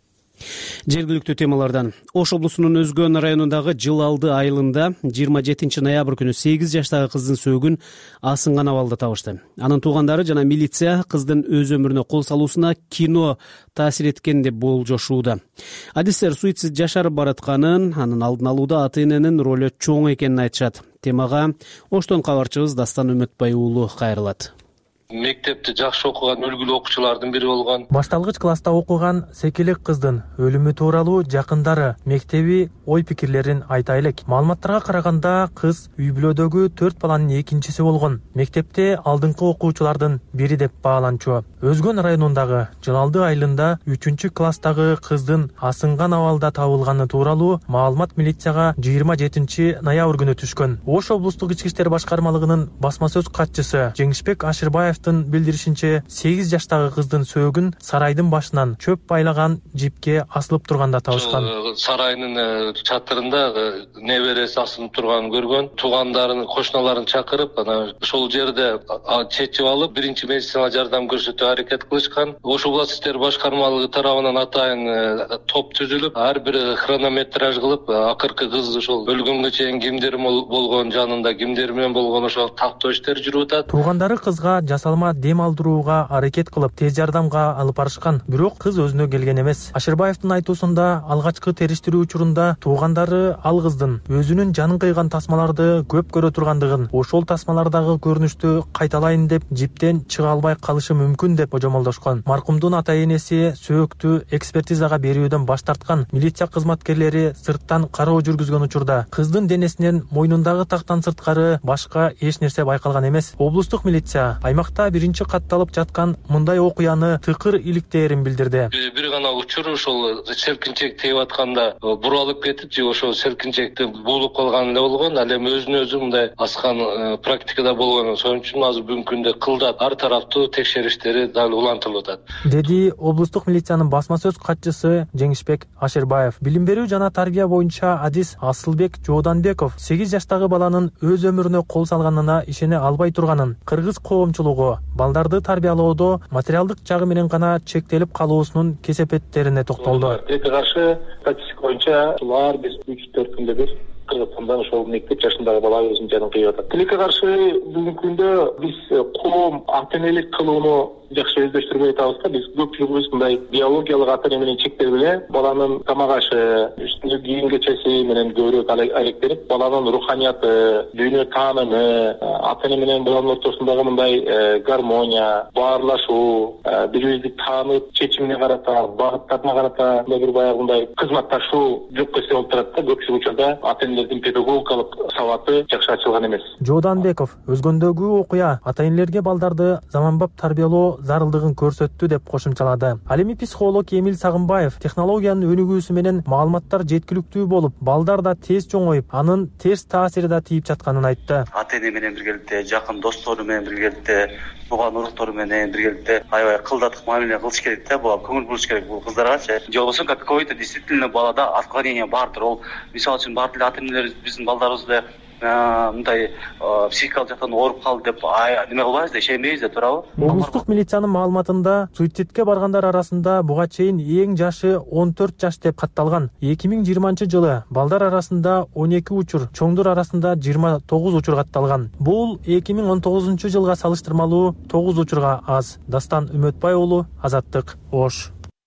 Жергиликтүү темалардан Ош облусунун Өзгөн районундагы Жыл алды айылында жыйырма жетинчи ноябрь күнү сегиз жаштагы кыздын сөөгүн асынган абалда табышты. Анын туугандары жана милиция кыздын өз өмүрүнө кол салуусуна кино таасир эткен деп болжошууда. Адистер суицид жашарып баратканын, анын алдын алууда ата-эненин ролу чоң экенин айтышат. Темага Оштон кабарчыбыз Дастан Үмөтбай уулу кайрылат. Мектепте жакшы окуган үлгүлүү окуучулардын бири болгон. Башталгыч класста окуган Секелек кыздын өлүмү тууралуу жакындары мектеби ой пикирлерин айта элек. Маалыматтарга караганда кыз үй бүлөдөгү төрт баланын экинчиси болгон. Мектепте алдыңкы окуучулардын бири деп бааланчу. Өзгөн районундагы Жыл алды айылында үчүнчү класстагы кыздын асынган абалда табылганы тууралуу маалымат милицияга жыйырма жетинчи ноябрь күнү түшкөн. Ош облустук ички иштер башкармалыгынын басма сөз катчысы Жеңишбек Ашырбаев билдиришинче, сегиз жаштагы кыздын сөөгүн сарайдын башынан чөп байлаган жипке асылып турганда табышкан. Сарайдын чатырында небереси асылып турганын көргөн. Туугандарын, кошуналарын чакырып, анан ошол жерде чечип алып, биринчи медицина жардам көрсөтүүгө аракет кылышкан. Ош областык иштер башкармалыгы тарабынан атайын топ түзүлүп, ар бир хронометраж кылып, акыркы кыз ошол өлгөнгө чейин кимдер болгон, жанында кимдер менен болгон ошол тактоо иштери жүрүп атат. Туугандары кызга жасалма дем алдырууга аракет кылып, тез жардамга алып барышкан. Бирок кыз өзүнө келген эмес. Ашырбаевдин айтуусунда, алгачкы териштирүү учурунда туугандары ал кыздын өзүнүн жанын кыйган тасмаларды көп көрө тургандыгын, ошол тасмалардагы көрүнүштү кайталайын деп жиптен чыга албай калышы мүмкүн деп божомолдошкон. Маркумдун ата-энеси сөөктү экспертизага берүүдөн баш тарткан. Милиция кызматкерлери сырттан кароо жүргүзгөн учурда кыздын денесинен мойнундагы тактан сырткары башка эч нерсе байкалган эмес. Облустук милиция аймакта биринчи катталып жаткан мындай окуяны тыкыр иликтээрин билдирди. Бир гана учур ошол селкинчек тийип атканда буралып кетип, же ошол селкинчекти буулуп калган эле болгон. Ал эми өзүнө өзү мындай аскан практикада болгон. Ошон үчүн азыр бүгүнкү күндө кылдат ар тараптуу текшериштери дал улантылып атат, деди облустук милициянын басма сөз катчысы Жеңишбек Ашырбаев. Билим берүү жана тарбия боюнча адис Асылбек Жооданбеков сегиз жаштагы баланын өз өмүрүнө кол салганына ишене албай турганын, кыргыз коомчулугу балдарды тарбиялоодо материалдык жагы менен гана чектелип калуусунун кесепеттерине токтолду. Тилекке каршы статистика боюнча ар бир үч төрт күндө бир Кыргызстанда ошол мектеп жашындагы бала өзүнүн жанын кыйып атат. Тилекке каршы бүгүнкү күндө биз коом ата-энелик кылууну жакшы өздөштүрбөй атабыз да. Биз көпчүлүгүбүз мындай биологиялык ата-эне менен чектелбей, баланын тамак ашы, үстүнө кийим кечеси менен көбүрөөк алектенип, баланын руханияты, дүйнө таанымы, ата-эне менен баланын ортосундагы мындай гармония, баарлашуу, бири-бирибизди таанып, чечимине карата, багыттарына карата бир баягындай кызматташуу жок эсе болуп турат да. Көпчүлүк учурда ата-энелердин педагогикалык сабаты жакшы ачылган эмес. Жооданбеков өзгөндөгү окуя ата-энелерге балдарды заманбап тарбиялоо зарылдыгын көрсөттү деп кошумчалады. Ал эми психолог Эмил Сагынбаев технологиянын өнүгүүсү менен маалыматтар жеткиликтүү болуп, балдар да тез чоңоюп, анын терс таасири да тийип жатканын айтты. Ата-эне менен биргеликте, жакын достору менен биргеликте, тууган уруктору менен биргеликте аябай кылдатык мамиле кылыш керек да, буга көңүл буруш керек бул кыздаргачы. Же болбосо какой-то действительно балада отклонение бардыр. Ол мисалы үчүн бардыр ата-энелер биздин балдарыбызды мындай психикалык жактан ооруп калды деп неме кылбайбыз да, ишенбейбиз да, туурабы? Облустук милициянын маалыматында суицидке баргандар арасында буга чейин эң жашы он төрт жаш деп катталган. эки миң жыйырманчы жылы балдар арасында он эки учур, чоңдор арасында жыйырма тогуз учур катталган. Бул эки миң он тогузунчу жылга салыштырмалуу тогуз учурга аз. Дастан Үмөтбай уулу, Азаттык, Ош.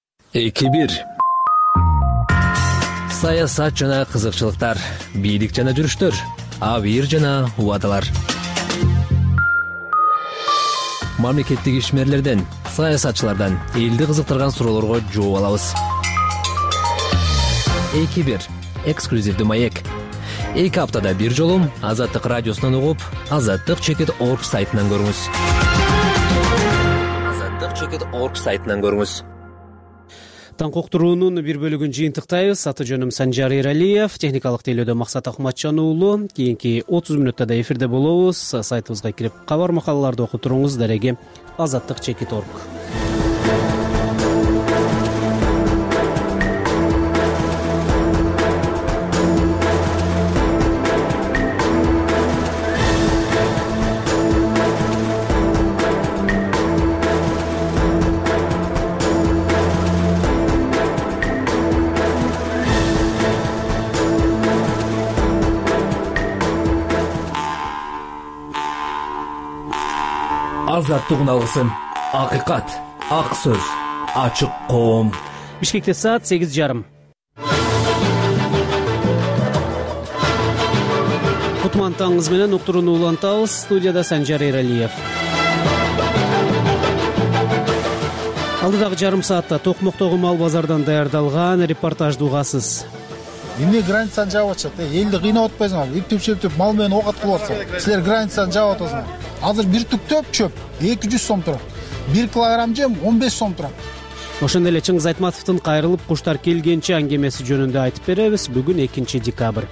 эки бир Саясат жана кызыкчылыктар, бийлик жана жүрүштөр, абийир жана убадалар. Мамлекеттик ишмерлерден, саясатчылардан элди кызыктырган суроолорго жооп алабыз. эки бир эксклюзивдүү маек. Эки аптада бир жолу Азаттык радиосунан угуп, азаттык чекит орг сайтынан көрүңүз. азаттык чекит орг сайтынан көрүңүз. Таңкы уктуруунун бир бөлүгүн жыйынтыктайбыз. Аты жөнүм Санжар Эралиев, техникалык тейлөөдө Максат Акматжан уулу. Кийинки отуз мүнөттө да эфирде болобуз. Сайтыбызга кирип кабар макалаларды окуп туруңуз. Дареги азаттык чекит орг. Азаттык алгысын, акыйкат, ак сөз, ачык коом. Бишкекте саат сегиз жарым. Кутман таңыңыз менен уктурууну улантабыз. Студияда Санжар Эралиев. Алдыдагы жарым саатта Токмоктогу мал базардан даярдалган репортажды угасыз. Эмне границаны жаап атышат? Элди кыйнап атпайсыңарбы? Иптеп шептеп мал менен ок аткылып атсаңар. Силер границаны жаап атасыңар. Азыр бир түк төп чөп эки жүз сом турат. бир килограмм жем он беш сом турат. Ошондой эле Чыңгыз Айтматовдун кайрылып куштар келгенче аңгемеси жөнүндө айтып беребиз. Бүгүн экинчи декабрь.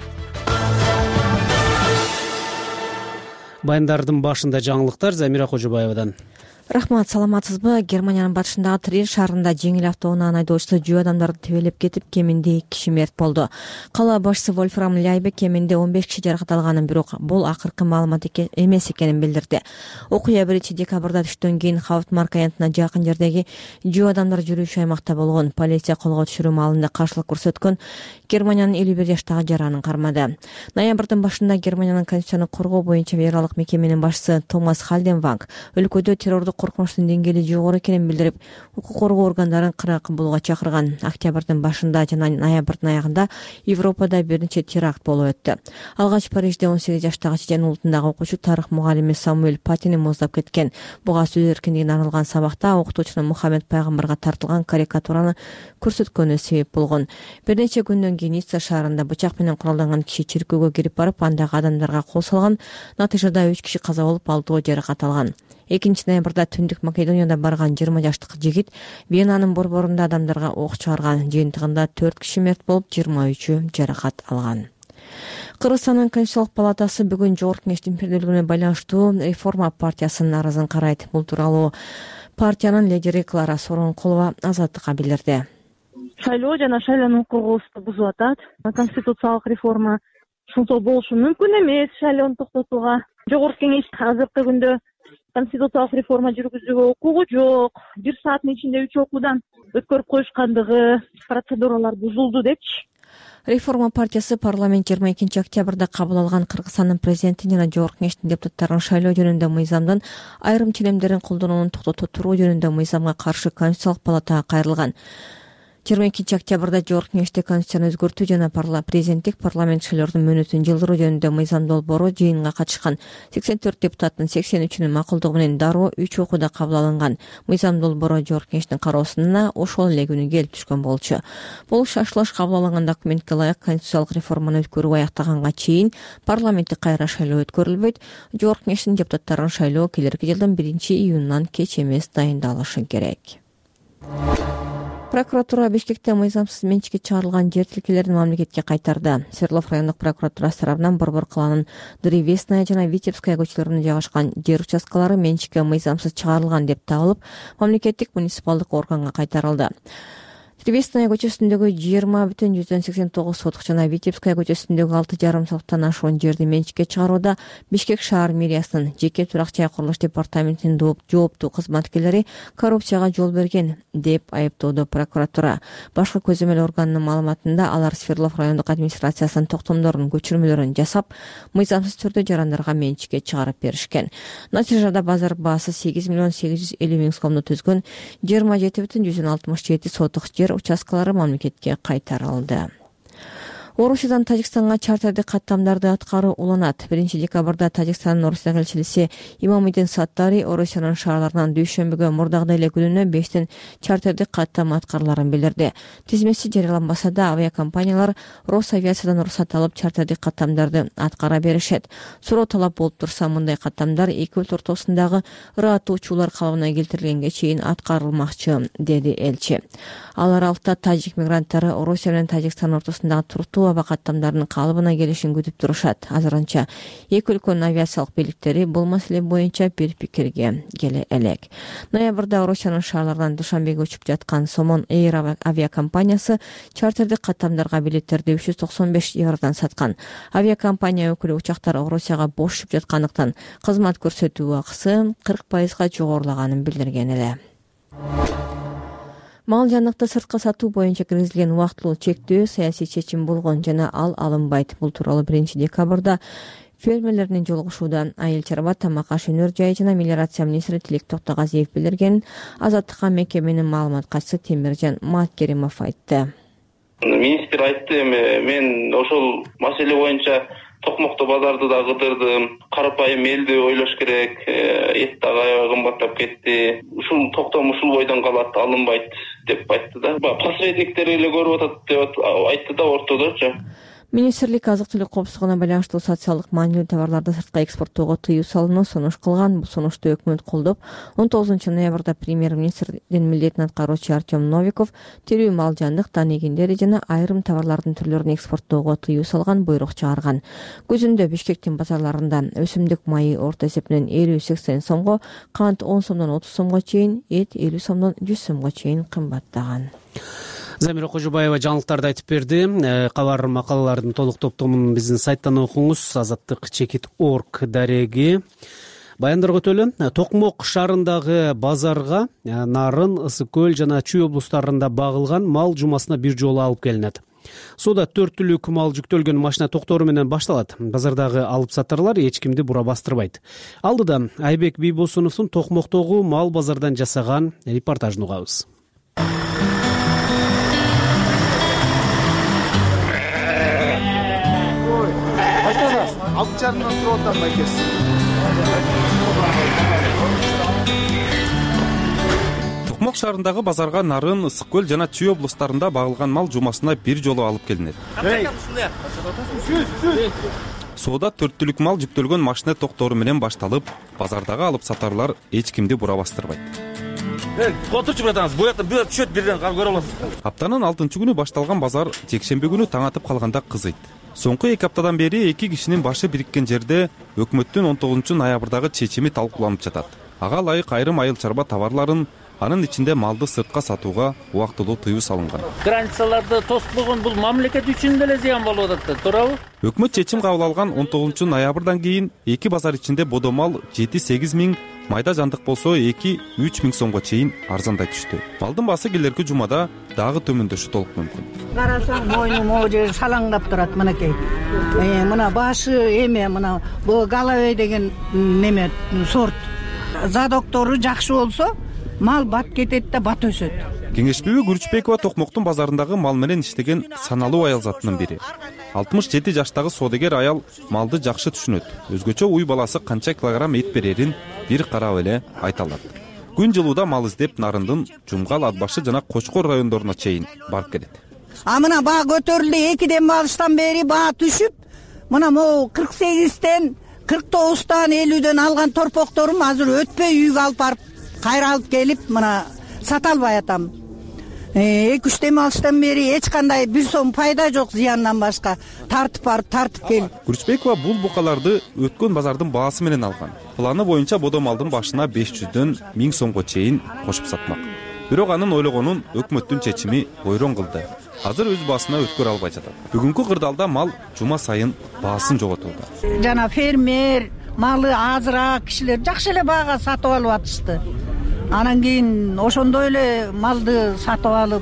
Баяндардын башында жаңылыктар Замира Кожобаевадан. Рахмат, саламатсызбы? Германиянын батышындагы Трир шаарында жеңил автоунаанын айдоочусу жөө адамдарды тебелеп кетип, кеминде эки киши мерт болду. Кала башчысы Вольфрам Ляйбе кеминде он беш киши жаракат алганын, бирок бул акыркы маалымат эмес экенин билдирди. Окуя биринчи декабрда түштөн кийин Хауфтмарк аянтына жакын жердеги жөө адамдар жүрүүчү аймакта болгон. Полиция колго түшүрүү маалында каршылык көрсөткөн Германиянын элүү бир жаштагы жаранын кармады. Ноябрдын башында Германиянын конституцияны коргоо боюнча федералдык мекеменин башчысы Томас Хальденванг өлкөдө террордук коркунучтун деңгээли жогору экенин билдирип, укук коргоо органдарын кыра кылууга чакырган. Октябрдын башында жана ноябрдын аягында Европада бир нече теракт болуп өттү. Алгач Парижде он сегиз жаштагы чечен улутундагы окуучу тарых мугалими Самуэль Патини моздап кеткен. Буга сөз эркиндигине арналган сабакта окутуучунун Мухаммед пайгамбарга тартылган карикатураны көрсөткөнү себеп болгон. Бир нече күндөн кийин Ницца шаарында бычак менен куралданган киши чиркөөгө кирип барып, андагы адамдарга кол салган. Натыйжада үч киши каза болуп, алтоо жаракат алган. экинчи ноябрда Түндүк Македонияда барган жыйырма жаштагы жигит Венанын борборунда адамдарга ок чыгарган. Жыйынтыгында төрт киши мерт болуп, жыйырма үчү жаракат алган. Кыргызстандын Конституциялык палатасы бүгүн Жогорку Кеңештин бирдүүлүгүнө байланыштуу Реформа партиясынын арызын карайт. Бул тууралуу партиянын лидери Клара Сооронкулова Азаттыкка билдирди. Шайлоо жана шайлоонун укугубузду бузуп атат. Конституциялык реформа ушунтип болушу мүмкүн эмес. Шайлоону токтотууга Жогорку Кеңеш азыркы күндө конституциялык реформа жүргүзүүгө укугу жок. Бир сааттын ичинде үч окуудан өткөрүп коюшкандыгы, процедуралар бузулду депчи. Реформа партиясы парламент жыйырма экинчи октябрда кабыл алган Кыргызстандын президенти жана Жогорку Кеңештин депутаттарын шайлоо жөнүндө мыйзамдын айрым ченемдерин колдонууну токтото туруу жөнүндө мыйзамга каршы Конституциялык палатага кайрылган. жыйырма экинчи октябрда Жогорку Кеңеште конституцияны өзгөртүү жана президенттик парламент шайлоордун мөөнөтүн жылдыруу жөнүндө мыйзам долбоору жыйынга катышкан сексен төрт депутаттын сексен үчүнүн макулдугу менен дароо үч окууда кабыл алынган. Мыйзам долбоору Жогорку Кеңештин кароосуна ошол эле күнү келип түшкөн болчу. Бул шашылыш кабыл алынган документке ылайык конституциялык реформаны өткөрүү аяктаганга чейин парламенттик кайра шайлоо өткөрүлбөйт. Жогорку Кеңештин депутаттарын шайлоо келерки жылдын биринчи июнунан кеч эмес дайындалышы керек. Прокуратура Бишкекте мыйзамсыз менчикке чыгарылган жер тилкелерин мамлекетке кайтарды. Свердлов райондук прокуратурасы тарабынан Борбор калаанын Древесная жана Витебская көчөлөрүндө жайгашкан жер участкалары менчикке мыйзамсыз чыгарылган деп табылып, мамлекеттик муниципалдык органга кайтарылды. Древесная көчөсүндөгү жыйырма бүтүн жүздөн сексен тогуз сотук жана Витебская көчөсүндөгү алты жарым соттан ашуун жерди менчикке чыгарууда Бишкек шаар мэриясынын жеке турак жай курулуш департаментинин жооптуу кызматкерлери коррупцияга жол берген деп айыптоодо прокуратура. Башкы көзөмөл органынын маалыматында алар Свердлов райондук администрациясынын токтомдорунун көчүрмөлөрүн жасап, мыйзамсыз түрдө жарандарга менчикке чыгарып беришкен. Натыйжада базар баасы сегиз миллион сегиз жүз элүү миң сомду түзгөн жыйырма жети бүтүн жүздөн алтымыш жети сотук жер участкалары мамлекетке кайтарылды. Орусиядан Тажикстанга чартердик каттамдарды аткаруу уланат. биринчи декабрда Тажикстандын Орусиядагы элчилиси Имамидин Саттари Орусиянын шаарларынан дүйшөмбүгө мурдагыдай эле күнүнө бештен чартердик каттам аткарыларын билдирди. Тизмеси жарыяланбаса да авиакомпаниялар Росавиациядан уруксат алып чартердик каттамдарды аткара беришет. Суроо талап болуп турса, мындай каттамдар эки өлкө ортосундагы ырааттоочулар калыбына келтирилгенге чейин аткарылмакчы, деди элчи. Ал аралыкта тажик мигранттары Орусия менен Тажикстан ортосундагы туруктуу аба каттамдарынын калыбына келишин күтүп турушат. Азырынча эки өлкөнүн авиациялык бийликтери бул маселе боюнча бир пикирге келе элек. Ноябрда Орусиянын шаарларынан Душанбеге учуп жаткан Сомон Эйр авиакомпаниясы чартердик каттамдарга билеттерди үч жүз токсон беш евродан саткан. Авиакомпания өкүлү учактар Орусияга бош учуп жаткандыктан кызмат көрсөтүү акысы кырк пайызга жогорулаганын билдирген эле. Мал жаныкты сыртка сатуу боюнча киргизилген убактылуу чектөө саясий чечим болгон жана ал алынбайт. Бул тууралуу биринчи декабрда фермерлердин жолугушууда Айыл чарба, тамак аш өнөр жайы жана мелиорация министри Тилек Токтогазиев билдиргенин Азаттыкка мекеменин маалымат катчысы Темиржан Маткеримов айтты. Министр айтты, мен ошол маселе боюнча токмокто базарды да кыдырдым. Карапайым элди ойлош керек. Эт дагы аябай кымбаттап кетти. Ушул токтом ушул бойдон калат, алынбайт деп айтты да. Посредниктер эле көрүп атат деп айтты да ортодочу. Министрлик азык-түлүк коопсуздугуна байланыштуу социалдык маанилүү товарларды сыртка экспорттоого тыюу салууну сунуш кылган. Бул сунушту өкмөт колдоп, он тогузунчу ноябрда премьер-министрдин милдетин аткаруучу Артем Новиков тирүү мал жандык, дан эгиндери жана айрым товарлардын түрлөрүн экспорттоого тыюу салган буйрук чыгарган. Күзүндө Бишкектин базарларында өсүмдүк майы орто эсептенен элүү сексен сомго, кант он сомдон отуз сомго чейин, эт элүү сомдон жүз сомго чейин кымбаттаган. Замира Кожобаева жаңылыктарды айтып берди. Кабар макалалардын толук топтомун биздин сайттан окуңуз. Азаттык чекит точка орг дареги. Баяндарга өтөлү. Токмок шаарындагы базарга Нарын, Ысык көл жана Чүй облустарында багылган мал жумасына бир жолу алып келинет. Суда төрт түлүк мал жүктөлгөн машина токтору менен башталат. Базардагы алып сатарлар эч кимди бура бастырбайт. Алдыда Айбек Бийбосуновдун Токмоктогу мал базардан жасаган репортажын угабыз. алты жарымдан сурап атам байкesi. Токмок шаарындагы базарга Нарын, Ысык көл жана Чүй облустарында багылган мал жумасына бир жолу алып келинет. Соода төрт түлүк мал жүктөлгөн машина токтору менен башталып, базардагы алып сатарлар эч кимди бура бастырбайт. Отурчу братаңыз, бу жакта бир түшөт бирден көрө аласыз. Аптанын алтынчы күнү башталган базар жекшемби күнү таң атып калганда кызыйт. Соңку эки аптадан бери эки кишинин башы бириккен жерде өкмөттүн он тогузунчу ноябрдагы чечими талкууланып жатат. Ага ылайык айрым айыл чарба товарларын, анын ичинде малды сыртка сатууга убактылуу тыюу салынган. Границаларды тосуп койгон бул мамлекет үчүн деле зыян болуп атат, туурабы? Өкмөт чечим кабыл алган он тогузунчу ноябрдан кийин эки базар ичинде бодо мал жети сегиз миң, майда жандык болсо эки үч миң сомго чейин арзандай түштү. Малдын баасы келерки жумада дагы төмөндөшү толук мүмкүн. Карасаң мойну могу жери салаңдап турат, мынакей. Мына башы эме, мына бул Галавей деген неме сорт. Задоктору жакшы болсо, мал бат кетет да бат өсөт. Кеңешбиби Күрүчбекова Токмоктун базарындагы мал менен иштеген саналуу аял затынын бири. алтымыш жети жаштагы соодагер аял малды жакшы түшүнөт. Өзгөчө уй баласы канча килограмм эт берерин бир карап эле айта алат. Күн жылууда мал издеп Нарындын Жумгал, Атбашы жана Кочкор райондоруна чейин барып келет. А мына баа көтөрүлдү, экиден багыштан бери баа түшүп, мына могу кырк сегизден, кырк тогуздан, элүүдөн алган торпокторум азыр өтпөй үйгө алып барып, кайра алып келип, мына сата албай атам. эки үч дем алыштан бери эч кандай бир сом пайда жок, зыяндан башка. Тартып барып, тартып келип. Күрүчбекова бул букаларды өткөн базардын баасы менен алган. Планы боюнча бодо малдын башына беш жүздөн миң сомго чейин кошуп сатмак. Бирок анын ойлогонун өкмөттүн чечими ойрон кылды. Азыр өз баасына өткөрө албай жатат. Бүгүнкү кырдаалда мал жума сайын баасын жоготууда. Жана фермер, малы азыраак кишилер жакшы эле баага сатып алып атышты. Анан кийин ошондой эле малды сатып алып,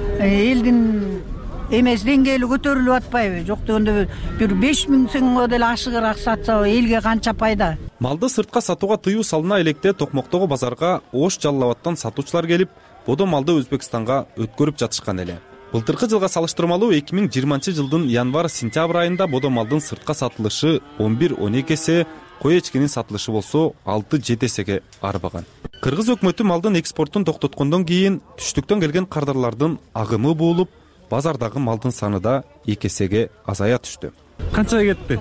элдин эмес деңгээли көтөрүлүп атпайбы? Жок дегенде бир беш миң сомго деле ашыгыраак сатса элге канча пайда? Малды сыртка сатууга тыюу салына электе Токмоктогу базарга Ош Жалал Абадтан сатуучулар келип, бодо малды Өзбекстанга өткөрүп жатышкан эле. былтыркы жылга салыштырмалуу эки миң жыйырманчы жылдын январь сентябрь айында бодо малдын сыртка сатылышы он бир он эки эсе, кой эчкинин сатылышы болсо алты жети эсеге арбаган. Кыргыз өкмөтү малдын экспортун токтоткондон кийин түштүктөн келген кардарлардын агымы болуп, базардагы малдын саны да эки эсеге азая түштү. Канчага кетти?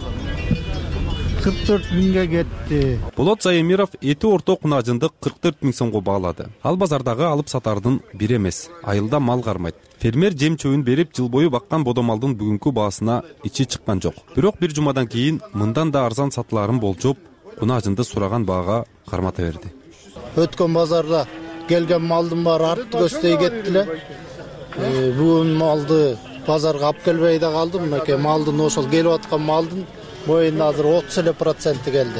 кырк төрт миңге кетти. Болот Заемиров эти орто кунажынды кырк төрт миң сомго баалады. Ал базардагы алып сатардын бири эмес, айылда мал кармайт. Фермер жем чөбүн берип, жыл бою баккан бодо малдын бүгүнкү баасына ичи чыккан жок. Бирок бир жумадан кийин мындан да арзан сатыларын болжоп, кунажынды сураган баага кармата берди. Өткөн базарда келген малдын баары артты көстөй кетти эле. Бүгүн малды базарга алып келбей да калды. Мынакей малдын ошол келип аткан малдын боюнда азыр отуз эле проценти келди.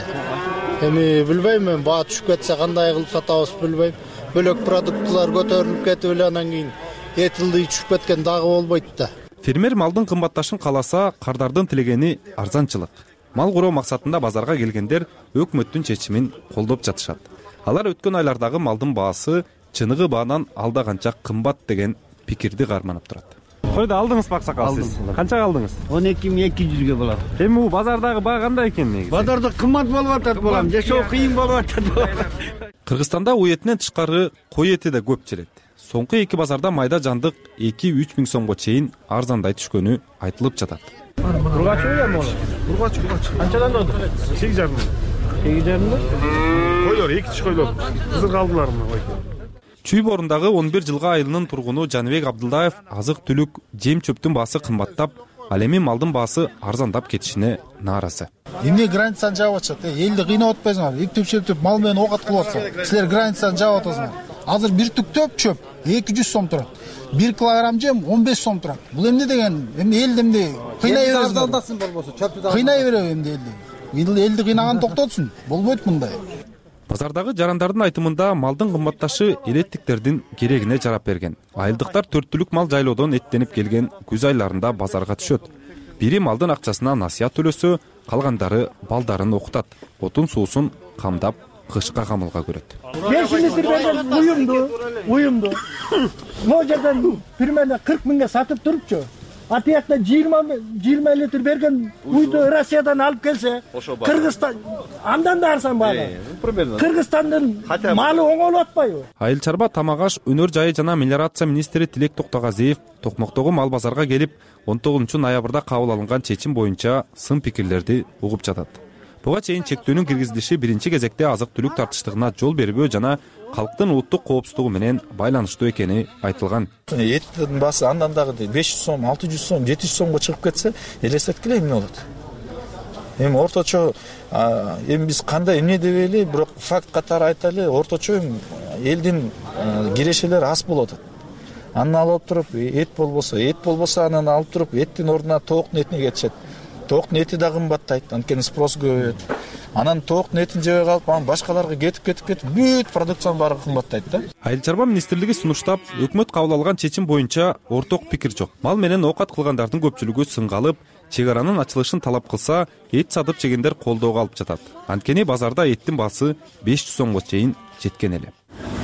Эми билбейм, мен баа түшүп кетсе кандай кылып сатабыз билбейм. Бөлөк продуктылар көтөрүлүп кетип эле анан кийин эт ылдый түшүп кеткен дагы болбойт да. Фермер малдын кымбатташын кааласа, кардардын тилегени арзанчылык. Мал куроо максатында базарга келгендер өкмөттүн чечимин колдоп жатышат. Алар өткөн айлардагы малдын баасы чыныгы баанан алда канча кымбат деген пикирди карманып турат. Койду алдыңыз аксакал сиз? Канчага алдыңыз? он эки миң эки жүзгө болот. Эми бул базардагы баа кандай экен негизи? Базарда кымбат болуп атат балам, жашоо кыйын болуп атат. Кыргызстанда уй этинен тышкары кой эти да көп желет. Соңку эки базарда майда жандык эки үч миң сомго чейин арзандай түшкөнү айтылып жатат. Бургач эми болот. Бургач, бургач. Канчадан болду? сегиз жарым миң. сегиз жарым миң? Койлор, эки тиш койлор. Кызыл калдылармы кой? Чүй борундагы он бир жылга айылынын тургуну Жаныбек Абдылдаев азык түлүк жем чөптүн баасы кымбаттап, ал эми малдын баасы арзандап кетишине нааразы. Эмне границаны жаап атышат? Элди кыйнап атпайсыңарбы? Иптеп-шептеп мал менен ок аткылып атса, силер границаны жаап атасыңар. Азыр бир түк төп чөп эки жүз сом турат. бир килограмм жем он беш сом турат. Бул эмне деген? Эми элди эмне кыйнай бересиң? Арзандатсын болбосо, чөптү кыйнай берем эмне элди? Элди кыйнаган токтотсун. Болбойт мындай. Базардагы жарандардын айтымында малдын кымбатташы элеттиктердин керегине жарап берген. Айылдыктар төрт түлүк мал жайлоодон эттенип келген күз айларында базарга түшөт. Бири малдын акчасына насыят төлөсө, калгандары балдарын окутат. Отун суусун камдап, кышка камылга көрөт. беш литр берген уюмду, уюмду. Могу жерден примерно кырк миңге сатып турупчу. Атыякта жыйырма литр берген уйду Россиядан алып келсе, Кыргызстан андан да арзан баада. Кыргызстандын малы оңолуп атпайбы? Айыл чарба, тамак аш, өнөр жайы жана мелиорация министри Тилек Токтогазиев Токмоктогу мал базарга келип, он тогузунчу ноябрда кабыл алынган чечим боюнча сын пикирлерди угуп жатат. Буга чейин чектөөнүн киргизилиши биринчи кезекте азык-түлүк тартыштыгына жол бербөө жана калктын улуттук коопсуздугу менен байланыштуу экени айтылган. Эттин баасы андан дагы беш жүз сом, алты жүз сом, жети жүз сомго чыгып кетсе, элестеткиле эмне болот? Эми орточо эми биз кандай эмне дебейли, бирок факт катары айтайлы, орточо элдин кирешелери аз болуп атат. Аны алып туруп, эт болбосо, эт болбосо анан алып туруп, эттин ордуна тооктун этине кетишет. Тооктун эти да кымбаттайт, анткени спрос көбөйөт. Анан тооктун этин жебей калып, анан башкаларга кетип кетип кетип бүт продукциянын баары кымбаттайт да. Айыл чарба министрлиги сунуштап, өкмөт кабыл алган чечим боюнча орток пикир жок. Мал менен оокат кылгандардын көпчүлүгү сынга алып, чек аранын ачылышын талап кылса, эт сатып жегендер колдоого алып жатат. Анткени базарда эттин баасы беш жүз сомго чейин жеткен эле.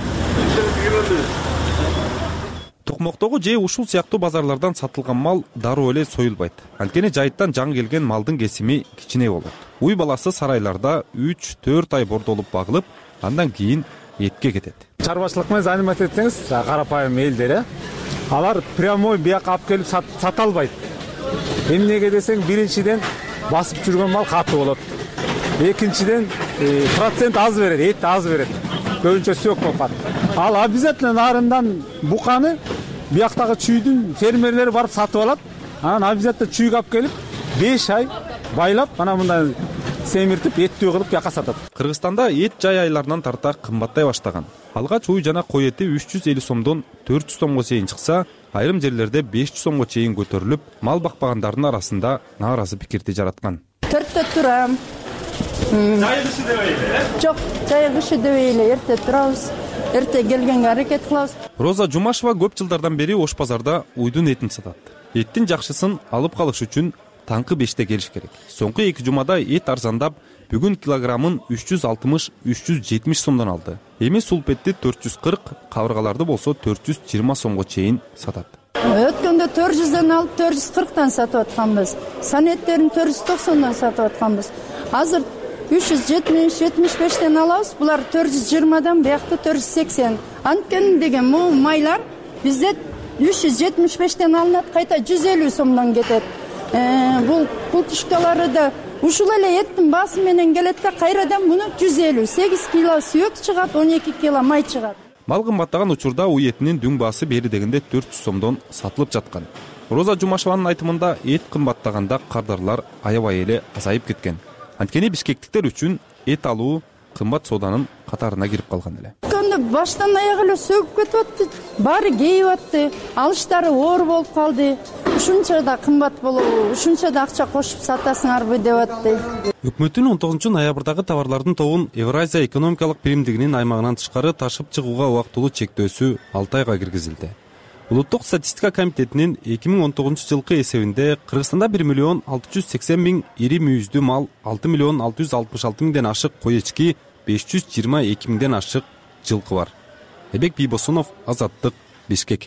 Токмоктогу же ушул сыяктуу базарлардан сатылган мал дароо эле союлбайт. Анткени жайыттан жаңы келген малдын кесими кичине болот. Уй баласы сарайларда үч төрт ай бордолуп багылып, андан кийин этке кетет. Чарбачылык менен заниматься этсеңиз, карапайым элдер, алар прямой бияка алып келип сата албайт. Эмнеге десең, биринчиден басып жүргөн мал катуу болот. Экинчиден процент аз берет, эт аз берет. Көбүнчө сөк болуп калат. Ал обязательно нарындан буканы бияктагы чүйдүн фермерлери барып сатып алат. Анан обязательно чүйгө алып келип беш ай байлап, анан мындай семиртип, эттүү кылып бияка сатат. Кыргызстанда эт жай айларынан тарта кымбаттай баштаган. Алгач уй жана кой эти үч жүз элүү сомдон төрт жүз сомго чейин чыкса, айрым жерлерде беш жүз сомго чейин көтөрүлүп, мал бакпагандардын арасында нааразы пикирди жараткан. төрттө турам. Жайгышы дебейли, э? Жок, жайгышы дебейли, эрте турабыз. Эрте келгенге аракет кылабыз. Роза Жумашева көп жылдардан бери Ош базарда уйдун этин сатат. Эттин жакшысын алып калыш үчүн таңкы беште келиш керек. Соңку эки жумада эт арзандап, бүгүн килограммын үч жүз алтымыш — үч жүз жетимиш сомдон алды. Эми сулп этти төрт жүз кырк, кабыргаларды болсо төрт жүз жыйырма сомго чейин сатат. өткөндө төрт жүздөн алып төрт жүз кырктан сатып атканбыз. Санеттерин төрт жүз токсондон сатып атканбыз. Азыр үч жүз жетимиш жетимиш бештен алабыз. Булар төрт жүз жыйырмадан, биякта төрт жүз сексен. Анткени деген могу майлар бизде үч жүз жетимиш бештен алынат, кайта жүз элүү сомдон кетет. Бул култушкалары да ушул эле эттин баасы менен келет да, кайрадан муну жүз элүү, сегиз кило сүйөк чыгат, он эки кило май чыгат. Мал кымбаттаган учурда уй этинин дүң баасы бери дегенде төрт жүз сомдон сатылып жаткан. Роза Жумашеванын айтымында эт кымбаттаганда кардарлар аябай эле азайып кеткен. Анткени бишкектиктер үчүн эт алуу кымбат сооданын катарына кирип калган эле. Өткөндө баштан аяк эле сөгүп кетип атты, баары кейип атты, алыштары оор болуп калды. Ушунча да кымбат болобу, ушунча да акча кошуп сатасыңарбы деп атты. Өкмөттүн он тогузунчу ноябрдагы товарлардын тобун Евразия экономикалык биримдигинин аймагынан тышкары ташып чыгууга убактылуу чектөөсү алты айга киргизилди. Улуттук статистика комитетинин эки миң он тогузунчу жылкы эсебинде Кыргызстанда бир миллион алты жүз сексен миң ири мүйүздүү мал, алты миллион алты жүз алтымыш алты миңден ашык кой эчки, беш жүз жыйырма эки миңден ашык жылкы бар. Эбек Бийбосунов, Азаттык, Бишкек.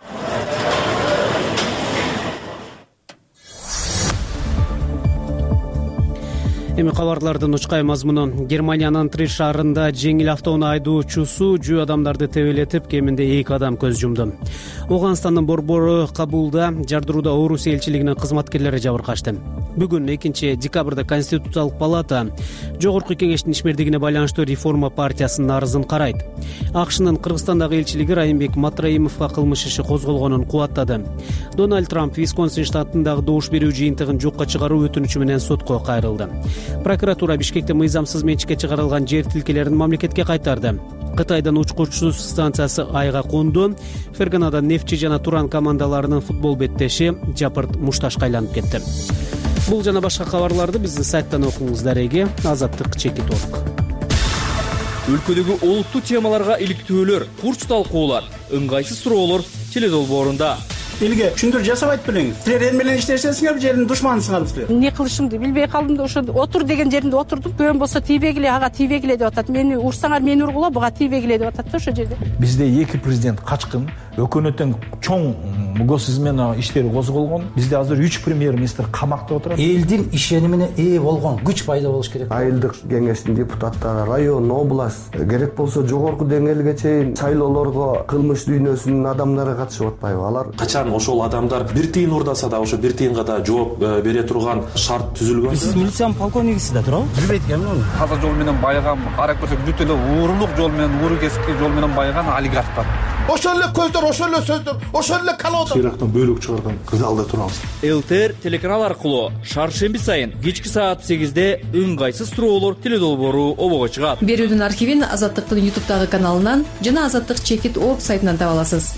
Эми кабарлардын учкай мазмуну. Германиянын Триш шаарында жеңил автоунаа айдоочусу жөө адамдарды тебелетип, кеминде эки адам көз жумду. Оганстандын борбору Кабулда жардырууда Орусия элчилигинин кызматкерлери жабыркашты. Бүгүн экинчи декабрда Конституциялык палата Жогорку кеңештин ишмердигине байланыштуу реформа партиясынын арызын карайт. АКШнын Кыргызстандагы элчилиги Райымбек Матраимовго кылмыш иши козголгонун кубаттады. Дональд Трамп Висконсин штатындагы добуш берүү жыйынтыгын жокко чыгаруу өтүнүчү менен сотко кайрылды. Прокуратура Бишкекте мыйзамсыз менчикке чыгарылган жер тилкелерин мамлекетке кайтарды. Кытайдын учкучсуз станциясы айга конду. Ферганада Нефчи жана Туран командаларынын футбол беттеши жапырт мушташка айланып кетти. Бул жана башка кабарларды биздин сайттан окуңуз. Дареги азаттык чекит орг. Өлкөдөгү олуттуу темаларга иликтөөлөр, курч талкуулар, ыңгайсыз суроолор теледолбоорунда. Элге түшүндүрүү жасабайт белеңиз. Силер эл менен иштешесиңер, жердин душманысыңар силер. Эмне кылышымды билбей калдым да, ошо отур деген жеринде отурдум. Көн болсо тийбегиле, ага тийбегиле деп атат. Мени урсаңар мени ургула, буга тийбегиле деп атат да ошо жерде. Бизде эки президент качкын, өкмөттүн чоң госизмена иштери козголгон. Бизде азыр үч премьер-министр камакта отурат. Элдин ишенимине ээ болгон күч пайда болуш керек. Айылдык кеңештин депутаттары, район, область, керек болсо жогорку деңгээлге чейин шайлоолорго кылмыш дүйнөсүнүн адамдары катышып атпайбы? Алар качан ошол адамдар бир тыйын урдаса да ошо бир тыйынга да жооп бере турган шарт түзүлгөн. Сиз милициянын полковнигисиз да туурабы? Билбейт экенмин. Таза жол менен байыган, карап көрсөк бүт эле уурулук жол менен, ууру кесипти жол менен байыган олигархтар. Ошол эле көздөр, ошол эле сөздөр, ошол эле колодо. Ирактан бөлүк чыгарган кырдаалда турабыз. ЛТР телеканал аркылуу шаршемби сайын кечки саат сегизде ыңгайсыз суроолор теледолбоору обого чыгат. Берүүдүн архивин Азаттыктын ютубтагы каналынан жана азаттык чекит орг сайтынан таба аласыз.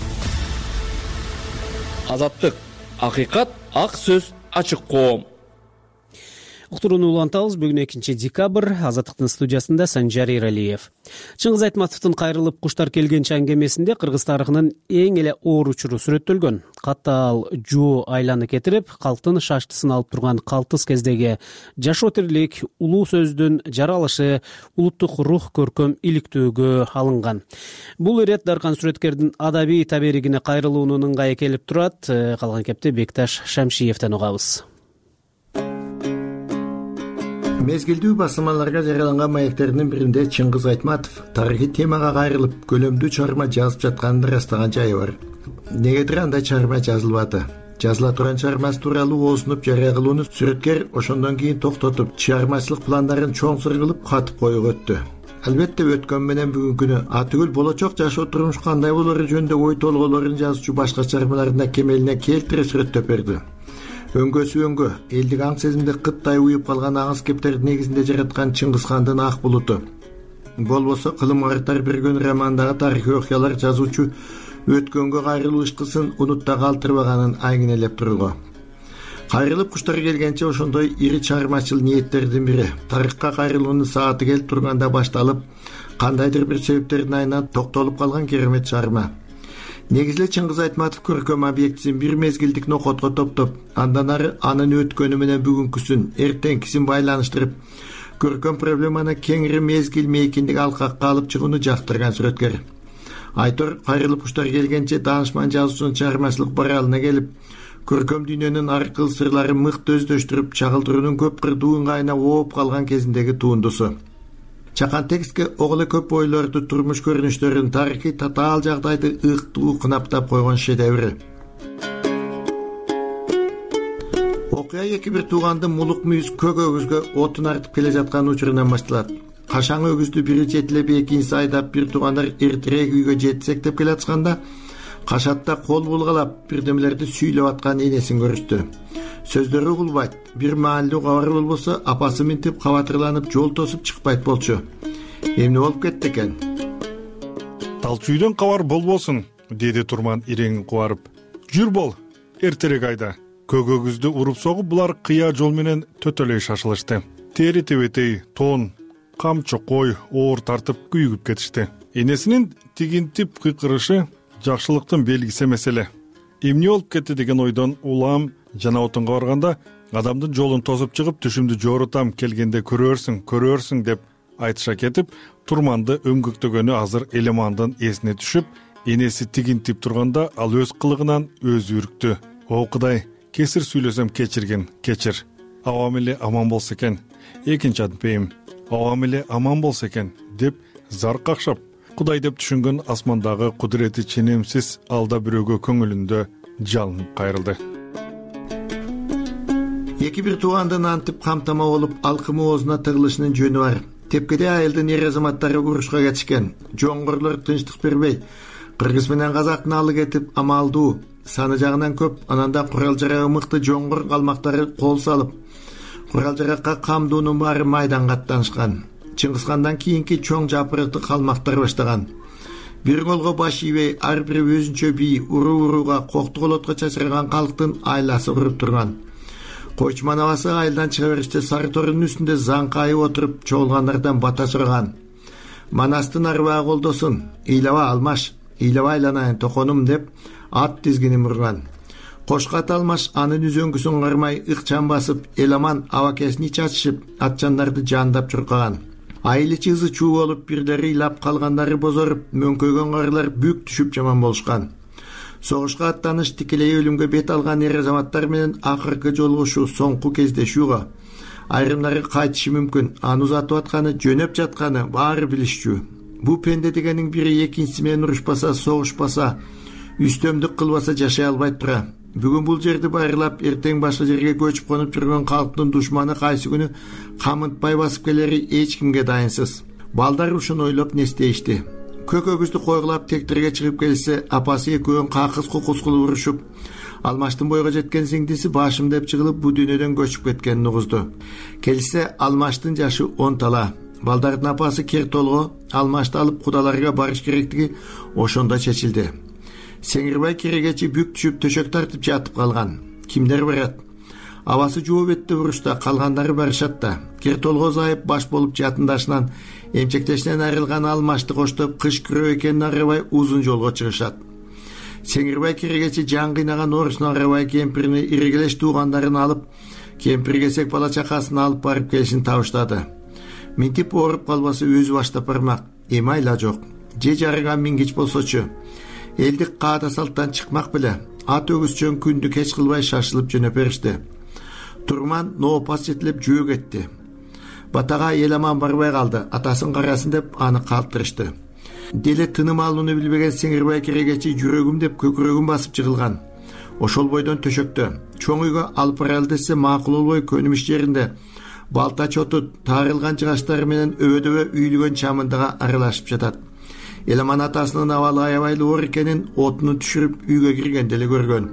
Азаттык, акыйкат, ак сөз, ачык коом. Уктурууну улантабыз. Бүгүн экинчи декабрь. Азаттыктын студиясында Санжар Иралиев. Чыңгыз Айтматовдун кайрылып куштар келгенче аңгемесинде Кыргыз тарыхынын эң эле оор учуру сүрөттөлгөн. Катаал жоо айланы кетирип, калктын шаштысын алып турган калтыс кездеги жашоо тирилик, улуу сөздүн жаралышы, улуттук рух көркөм иликтөөгө алынган. Бул ирет Даркан сүрөткердин адабий таберигине кайрылуунун ыңгайы келип турат. Калган кепти Бекташ Шамшиевден угабыз. Мезгилдүү басылмаларга жарыяланган маектердин биринде Чыңгыз Айтматов тарыхый темага кайрылып көлөмдүү чыгарма жазып жатканын ырастаган жайы бар. Негедир андай чыгарма жазылбады. Жазыла турган чыгармасы тууралуу оозунуп жарыя кылууну сүрөткер ошондон кийин токтотуп, чыгармачылык пландарын чоңсур кылып катып коюп өттү. Албетте өткөн менен бүгүнкүнү атүгүл болочок жашоо турмуш кандай болору жөнүндө ой толгоолорун жазуучу башка чыгармаларына кемелине келтире сүрөттөп берди. Өңгөсү өңгө, элдик аң сезимде кыттай уюп калган аңыз кептердин негизинде жараткан Чыңгызхандын ак булуту. Болбосо кылым арыктар бергөн романдагы тарыхый окуялар жазуучу өткөнгө кайрылуу ишкысын унутта калтырбаганын айгинелеп турууга. Кайрылып куштар келгенче ошондой ири чыгармачыл ниеттердин бири. Тарыхка кайрылуунун сааты келип турганда башталып, кандайдыр бир себептердин айынан токтолуп калган керемет чыгарма. Негизле Чыңгыз Айтматов көркөм объектисин бир мезгилдик нокотко топтоп, андан ары анын өткөнү менен бүгүнкүсүн, эртеңкисин байланыштырып, көркөм проблеманы кеңири мезгил мейкиндик алкакка алып чыгууну жактырган сүрөткер. Айтор кайрылып куштар келгенче даанышман жазуучунун чыгармачылык баралына келип, көркөм дүйнөнүн аркыл сырларын мыкты өздөштүрүп, чагылдыруунун көп кырдуу ыңгайына ооп калган кезиндеги туындусу. Чакан текстке оголо көп ойлорду, турмуш көрүнүштөрүн, тарыхый татаал жагдайды ыктуу кынаптап койгон шедеври. Окуя эки бир туугандын мулук мүйүз көк өгүзгө отун артып келе жаткан учурунан башталат. Кашаң өгүздү бири жетилеп экинчиси айдап, бир туугандар эртерээк үйгө жетсек деп келатышканда, кашатта кол булгалап бирдемелерди сүйлөп аткан энесин көрүштү. Сөздөрү угулбайт. Бир маалдуу кабар болбосо, апасы минтип кабатырланып жол тосуп чыкпайт болчу. Эмне болуп кетти экен? Талчу үйдөн кабар болбосун, деди Турман ирең кубарып. Жүр бол, эртерээк айда. Көк өгүздү уруп согуп, булар кыя жол менен төтөлөй шашылышты. Тери тебетей, тон, камчы кой оор тартып күйүгүп кетишти. Энесинин тигинтип кыйкырышы жакшылыктын белгиси эмес эле. Эмне болуп кетти деген ойдон улам жана отунга барганда, адамдын жолун тосуп чыгып, түшүмдү жоорутам, келгенде көрөрсүң, көрөрсүң деп айтыша кетип, Турманды өңгөктөгөнү азыр Элемандын эсине түшүп, энеси тигинтип турганда ал өз кылыгынан өзү үрктү. О Кудай, кесир сүйлөсөм кечиргин, кечир. Абам эле аман болсо экен. Экинчи адпейим. Абам эле аман болсо экен деп зар какшап, Кудай деп түшүнгөн асмандагы кудурети ченемсиз алда бирөөгө көңүлүндө жалынып кайрылды. Эки бир туугандын антип камтама болуп, алкымы оозуна тыгылышынын жөнү бар. Тепкеде айылдын эр азаматтары урушка кетишкен. Жоңгорлор тынчтык бербей, кыргыз менен казактын алы кетип амалдуу, саны жагынан көп, ананда курал жарагы мыкты жоңгор калмактары кол салып, курал жаракка камдуунун баары майданга аттанышкан. Чыңгызхандан кийинки чоң жапырыкты калмактар баштаган. Бир колго баш ийбей, ар бири өзүнчө бий, уруу-урууга, кокту колотко чачырган калктын айласы куруп турган. Койчуман абасы айылдан чыга бериште сары торунун үстүндө заңкайып отуруп, чогулгандардан бата сураган. Манастын арбагы колдосун, ыйлаба Алмаш, ыйлаба айланайын токонум деп ат тизгинин мурган. Кошко ат Алмаш анын үзөңгүсүн кармай ыкчан басып, Эламан абакесин чачышып, атчандарды жандап чуркаган. Айыл ичи ызы чуу болуп, бирлери ыйлап, калгандары бозоруп, мөңкөйгөн карылар бүк түшүп жаман болушкан. Согушка аттаныш, тикелей өлүмгө бет алган эр азаматтар менен акыркы жолугушуу, соңку кездешүүгө. Айрымдары кайтышы мүмкүн, аны узатып атканы, жөнөп жатканы баары билишчү. Бу пенде дегенин бири экинчиси менен урушпаса, согушпаса, үстөмдүк кылбаса жашай албайт тура. Бүгүн бул жерди байырлап, эртең башка жерге көчүп конуп жүргөн калктын душманы кайсы күнү камынтпай басып келери эч кимге дайынсыз. Балдар ушуну ойлоп нестейишти. Көк өгүздү койгулап тектерге чыгып келсе, апасы экөөнүн какыз кукус кылып урушуп, Алмаштын бойго жеткен сиңдиси башым деп чыгылып, бу дүйнөдөн көчүп кеткенин угузду. Келсе, Алмаштын жашы он тала. Балдардын апасы Кертолго Алмашты алып кудаларга барыш керектиги ошондо чечилди. Сеңирбай керегечи бүк түшүп төшөк тартып жатып калган. Кимдер барат? Абасы жоо бетте урушта, калгандары барышат да. Кертолго зайып баш болуп жатындашынан, эмчектешинен айрылган Алмашты коштоп, кыш күрөө экенин арабай узун жолго чыгышат. Сеңирбай керегечи жан кыйнаган орусун арабай кемпирини иргелеш туугандарын алып, кемпир кесек бала чакасын алып барып келишин табыштады. Минтип ооруп калбасы өзү баштап бармак. Эми айла жок. Же жарыган мингич болсочу. Элдик каада салттан чыкмак беле. Ат өгүзчөн күндү кеч кылбай шашылып жөнөп беришти. Турман ноопас жетилип жөө кетти. Батага Эламан барбай калды. Атасын карасын деп аны калтырышты. Деле тыным алууну билбеген Сеңирбай керегечи жүрөгүм деп көкүрөгүн басып жыгылган. Ошол бойдон төшөктө чоң үйгө алып баралы десе макул болбой, көнүмүш жеринде балта чотут таарылган жыгачтары менен өбөдөбө үйлүгөн чамындыга аралашып жатат. Эламан атасынын абалы аябайлуу оор экенин отуну түшүрүп үйгө киргенде эле көргөн.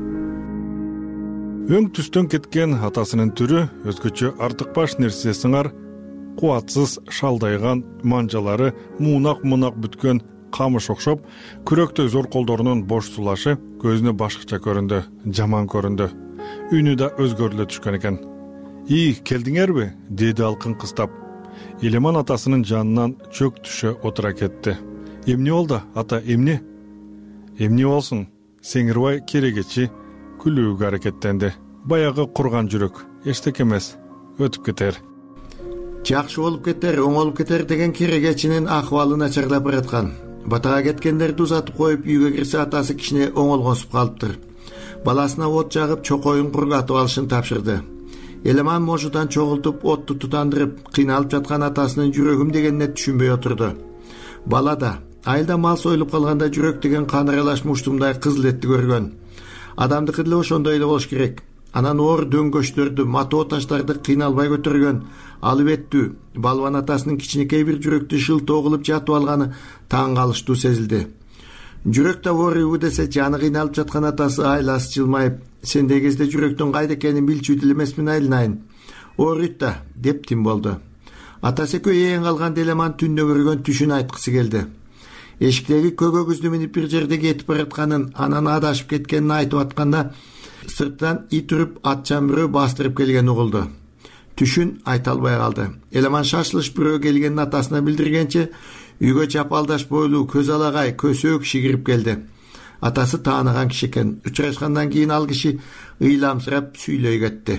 Өң түстөн кеткен атасынын түрү өзгөчө артыкбаш нерсе сыңар, кубатсыз шалдайган манжалары муунак-муунак бүткөн камыш окшоп, күрөктөй зор колдорунун бош сулашы көзүнө башкача көрүндү, жаман көрүндү. Үнү да өзгөрүлө түшкөн экен. «И, келдиңерби?» деди алкын кыстап. Элеман атасынын жанынан чөк түшө отура кетти. «Эмне болду, ата, эмне?» «Эмне болсун?» Сеңирбай керегечи күлүүгө аракеттенди. Баягы курган жүрөк, эчтеке эмес, өтүп кетер. Жакшы болуп кетер, оңолуп кетер деген керегечинин акыбалы начарлап бараткан. Батага кеткендерди узатып коюп үйгө кирсе атасы кичине оңолгонсуп калыптыр. Баласына от жагып чокоюн кургатып алышын тапшырды. Элеман мошудан чогултуп отту тутандырып кыйналып жаткан атасынын жүрөгүм дегенине түшүнбөй отурду. Бала да айылда мал союлуп калганда жүрөк деген кан аралаш муштумдай кызыл этти көргөн. Адамдыкы деле ошондой эле болуш керек. Анан оор дөңгөчтөрдү, матоо таштарды кыйналбай көтөргөн алып эттүү балбан атасынын кичинекей бир жүрөктү шылтоо кылып жатып алганы таң калыштуу сезилди. Жүрөк да ооруйбу десе жаны кыйналып жаткан атасы айласы жылмайып, сендей кезде жүрөктүн кайда экенин билчү деле эмесмин айланайын. Ооруйт да деп тим болду. Атасы экөө ээн калган Элеман түндө көргөн түшүн айткысы келди. Эшиктеги көк өгүздү минип бир жерде кетип баратканын, анан адашып кеткенин айтып атканда сырттан ит үрүп атчан бирөө бастырып келгени угулду. Түшүн айта албай калды. Элеман шашылыш бирөө келгенин атасына билдиргенче үйгө чапалдаш бойлуу, көз алагай, көсөө киши кирип келди. Атасы тааныган киши экен. Учурашкандан кийин ал киши ыйламсырап сүйлөй кетти.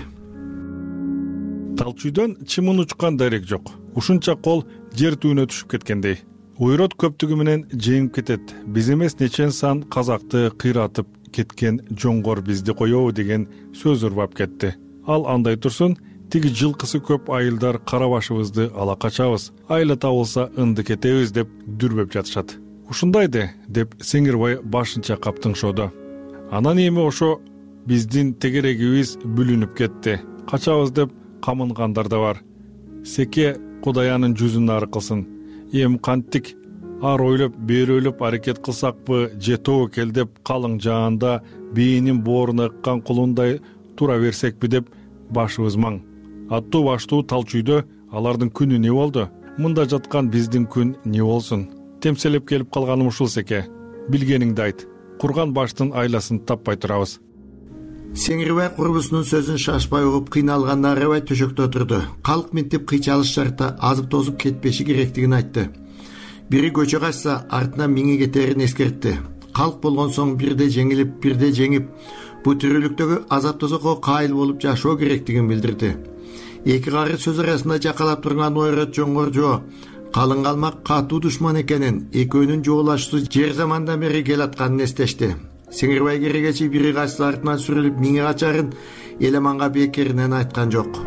Талчүйдөн чымын учкан дарек жок. Ушунча кол жер түбүнө түшүп кеткендей. Уйрот көптүгү менен жеңип кетет. Биз эмес нечен сан казакты кыйратып кеткен жоңгор бизди коёбу деген сөз урбап кетти. Ал андай турсун, тиги жылкысы көп айылдар кара башыбызды ала качабыз, айла табылса ынды кетебиз деп дүрбөп жатышат. Ушундайды деп Сеңирбай башын чакап тыңшоодо. Анан эми ошо биздин тегерегибиз бүлүнүп кетти. Качабыз деп камынгандар да бар. Секе Кудаянын жүзүн ары кылсын. Эми кантик ар ойлоп, бери ойлоп аракет кылсакпы, жетөө кел деп калың жаанда бийинин бооруна ыккан кулундай тура берсекпи деп башыбыз маң. Аттуу баштуу Талчүйдө алардын күнү не болду? Мында жаткан биздин күн не болсун? Темселеп келип калганым ушул Секе. Билгениңди айт. Курган баштын айласын таппай турабыз. Сеңирбай курбусунун сөзүн шашпай угуп кыйналганда арабай төшөктө отурду. Калк минтип кыйчалыш шартта азып тозуп кетпеши керектигин айтты. Бири көчө качса артынан миңи кетерин эскертти. Калк болгон соң бирде жеңилип, бирде жеңип, бу тирүүлүктөгү азап тозокко кайыл болуп жашоо керектигин билдирди. Эки кары сөз арасында жакалап турган ойрот жоңгор жоо калың калмак катуу душман экенин, экөөнүн жоолашуусу жер замандан бери келатканын эстешти. Сеңирбай керегечи бири качса артынан сүрүлүп миңи качарын Элеманга бекеринен айткан жок.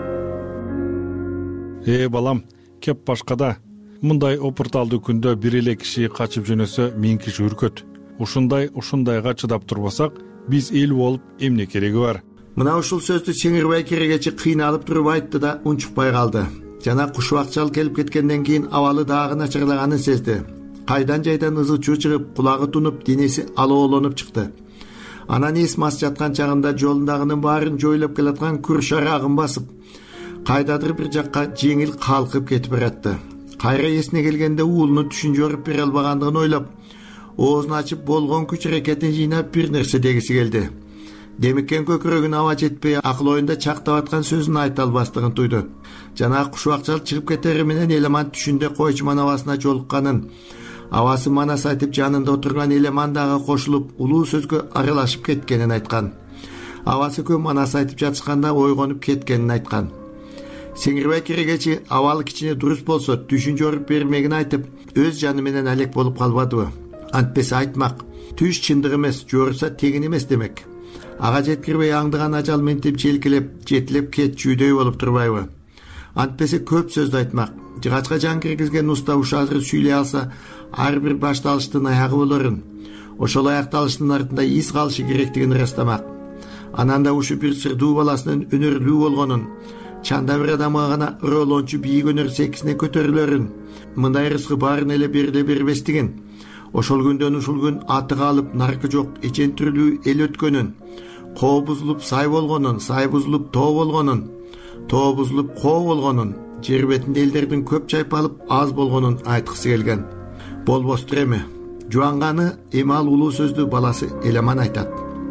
Э балам, кеп башкада. Мындай опурталдуу күндө бир эле киши качып жөнөсө миң киши үркөт. Ушундай ушундайга чыдап турбасак, биз эл болуп эмне кереги бар? Мына ушул сөздү Сеңирбай керегечи кыйналып туруп айтты да унчукпай калды. Жана кушубакчал келип кеткенден кийин абалы дагы начарлаганын сезди. Кайдан жайдан ызы чуу чыгып, кулагы тунуп, денеси алоолонуп чыкты. Анан эс мас жаткан чагында жолундагынын баарын жойлоп келаткан күр шарагын басып, кайдадыр бир жакка жеңил калкып кетип баратты. Кайра эсине келгенде уулунун түшүн жоруп бере албагандыгын ойлоп, оозун ачып болгон күч аракетин жыйнап бир нерсе дегиси келди. Демиккен көкүрөгүн аба жетпей, акыл оюнда чактап аткан сөзүн айта албастыгын туйду. Жана кушубакчал чыгып кетери менен Элеман түшүндө койчу манабасына жолукканын, абасы манас айтып жанында отурган Элеман дагы кошулуп, улуу сөзгө аралашып кеткенин айткан. Абасы көө манас айтып жатышканда ойгонуп кеткенин айткан. Сеңирбай керегечи абалы кичине дурус болсо түшүн жоруп бермегин айтып, өз жаны менен алек болуп калбадыбы? Антпесе айтмак, түш чындык эмес, жоруса тегин эмес демек. Ага жеткирбей аңдыган ажал ментип желкелеп, жетилеп кетчүүдөй болуп турбайбы? Антпесе көп сөздү айтмак. Жыгачка жан киргизген уста уш азыр сүйлөй алса, ар бир башталыштын аягы болорун. Ошол аякталыштын артында из калышы керектигин ырастамак. Анан да ушу бир сырдуу баласынын өнөрлүү болгонун, чанда бир адамга гана ролончу бийик өнөр секисине көтөрүлөрүн, мындай рызкы баарын эле бериле бербестигин, ошол күндөн ушул күн аты калып, наркы жок эчен түрлүү эл өткөнүн, коо бузулуп сай болгонун, сай бузулуп тоо болгонун, тоо бузулуп коо болгонун, жер бетинде элдердин көп чайпалып аз болгонун айткысы келген. Болбостур эми. Жуанганы эми ал улуу сөздү баласы Элеман айтат.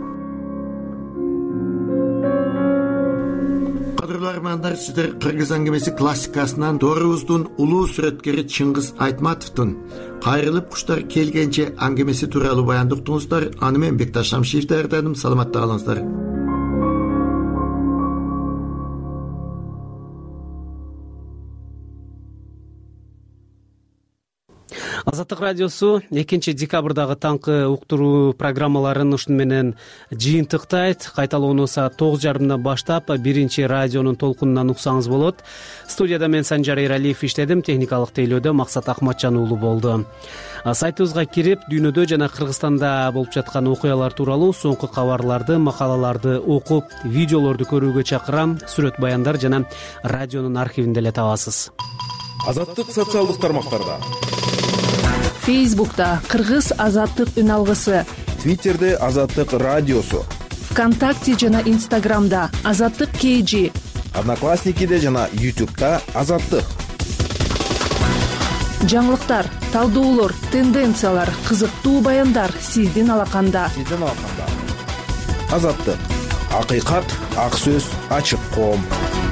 Кадырлуу армандар, сиздер Кыргыз аңгемеси классикасынан доорубуздун улуу сүрөткери Чыңгыз Айтматовдун кайрылып куштар келгенче аңгемеси тууралуу баяндап уктуңуздар. Аны мен Бекташ Шамшиев даярдадым. Саламатта калыңыздар. Азаттык радиосу экинчи декабрдагы таңкы уктуруу программаларын ушуну менен жыйынтыктайт. Кайталоону саат тогуз жарымдан баштап биринчи радионун толкунунан уксаңыз болот. Студияда мен Санжар Эралиев иштедим, техникалык тейлөөдө Максат Акматжан уулу болду. Сайтыбызга кирип, дүйнөдө жана Кыргызстанда болуп жаткан окуялар тууралуу соңку кабарларды, макалаларды окуп, видеолорду көрүүгө чакырам. Сүрөт баяндар жана радионун архивинде эле табасыз. Азаттык социалдык тармактарда. Фейсбукта Кыргыз азаттык үн алгысы, Твиттерде Азаттык радиосу, ВКонтакте жана Инстаграмда Азаттык КЖ, Одноклассникиде жана Ютубта Азаттык. Жаңылыктар, талдоолор, тенденциялар, кызыктуу баяндар сиздин алаканда. Сиздин алаканда. Азаттык. Акыйкат, ак сөз, ачык коом.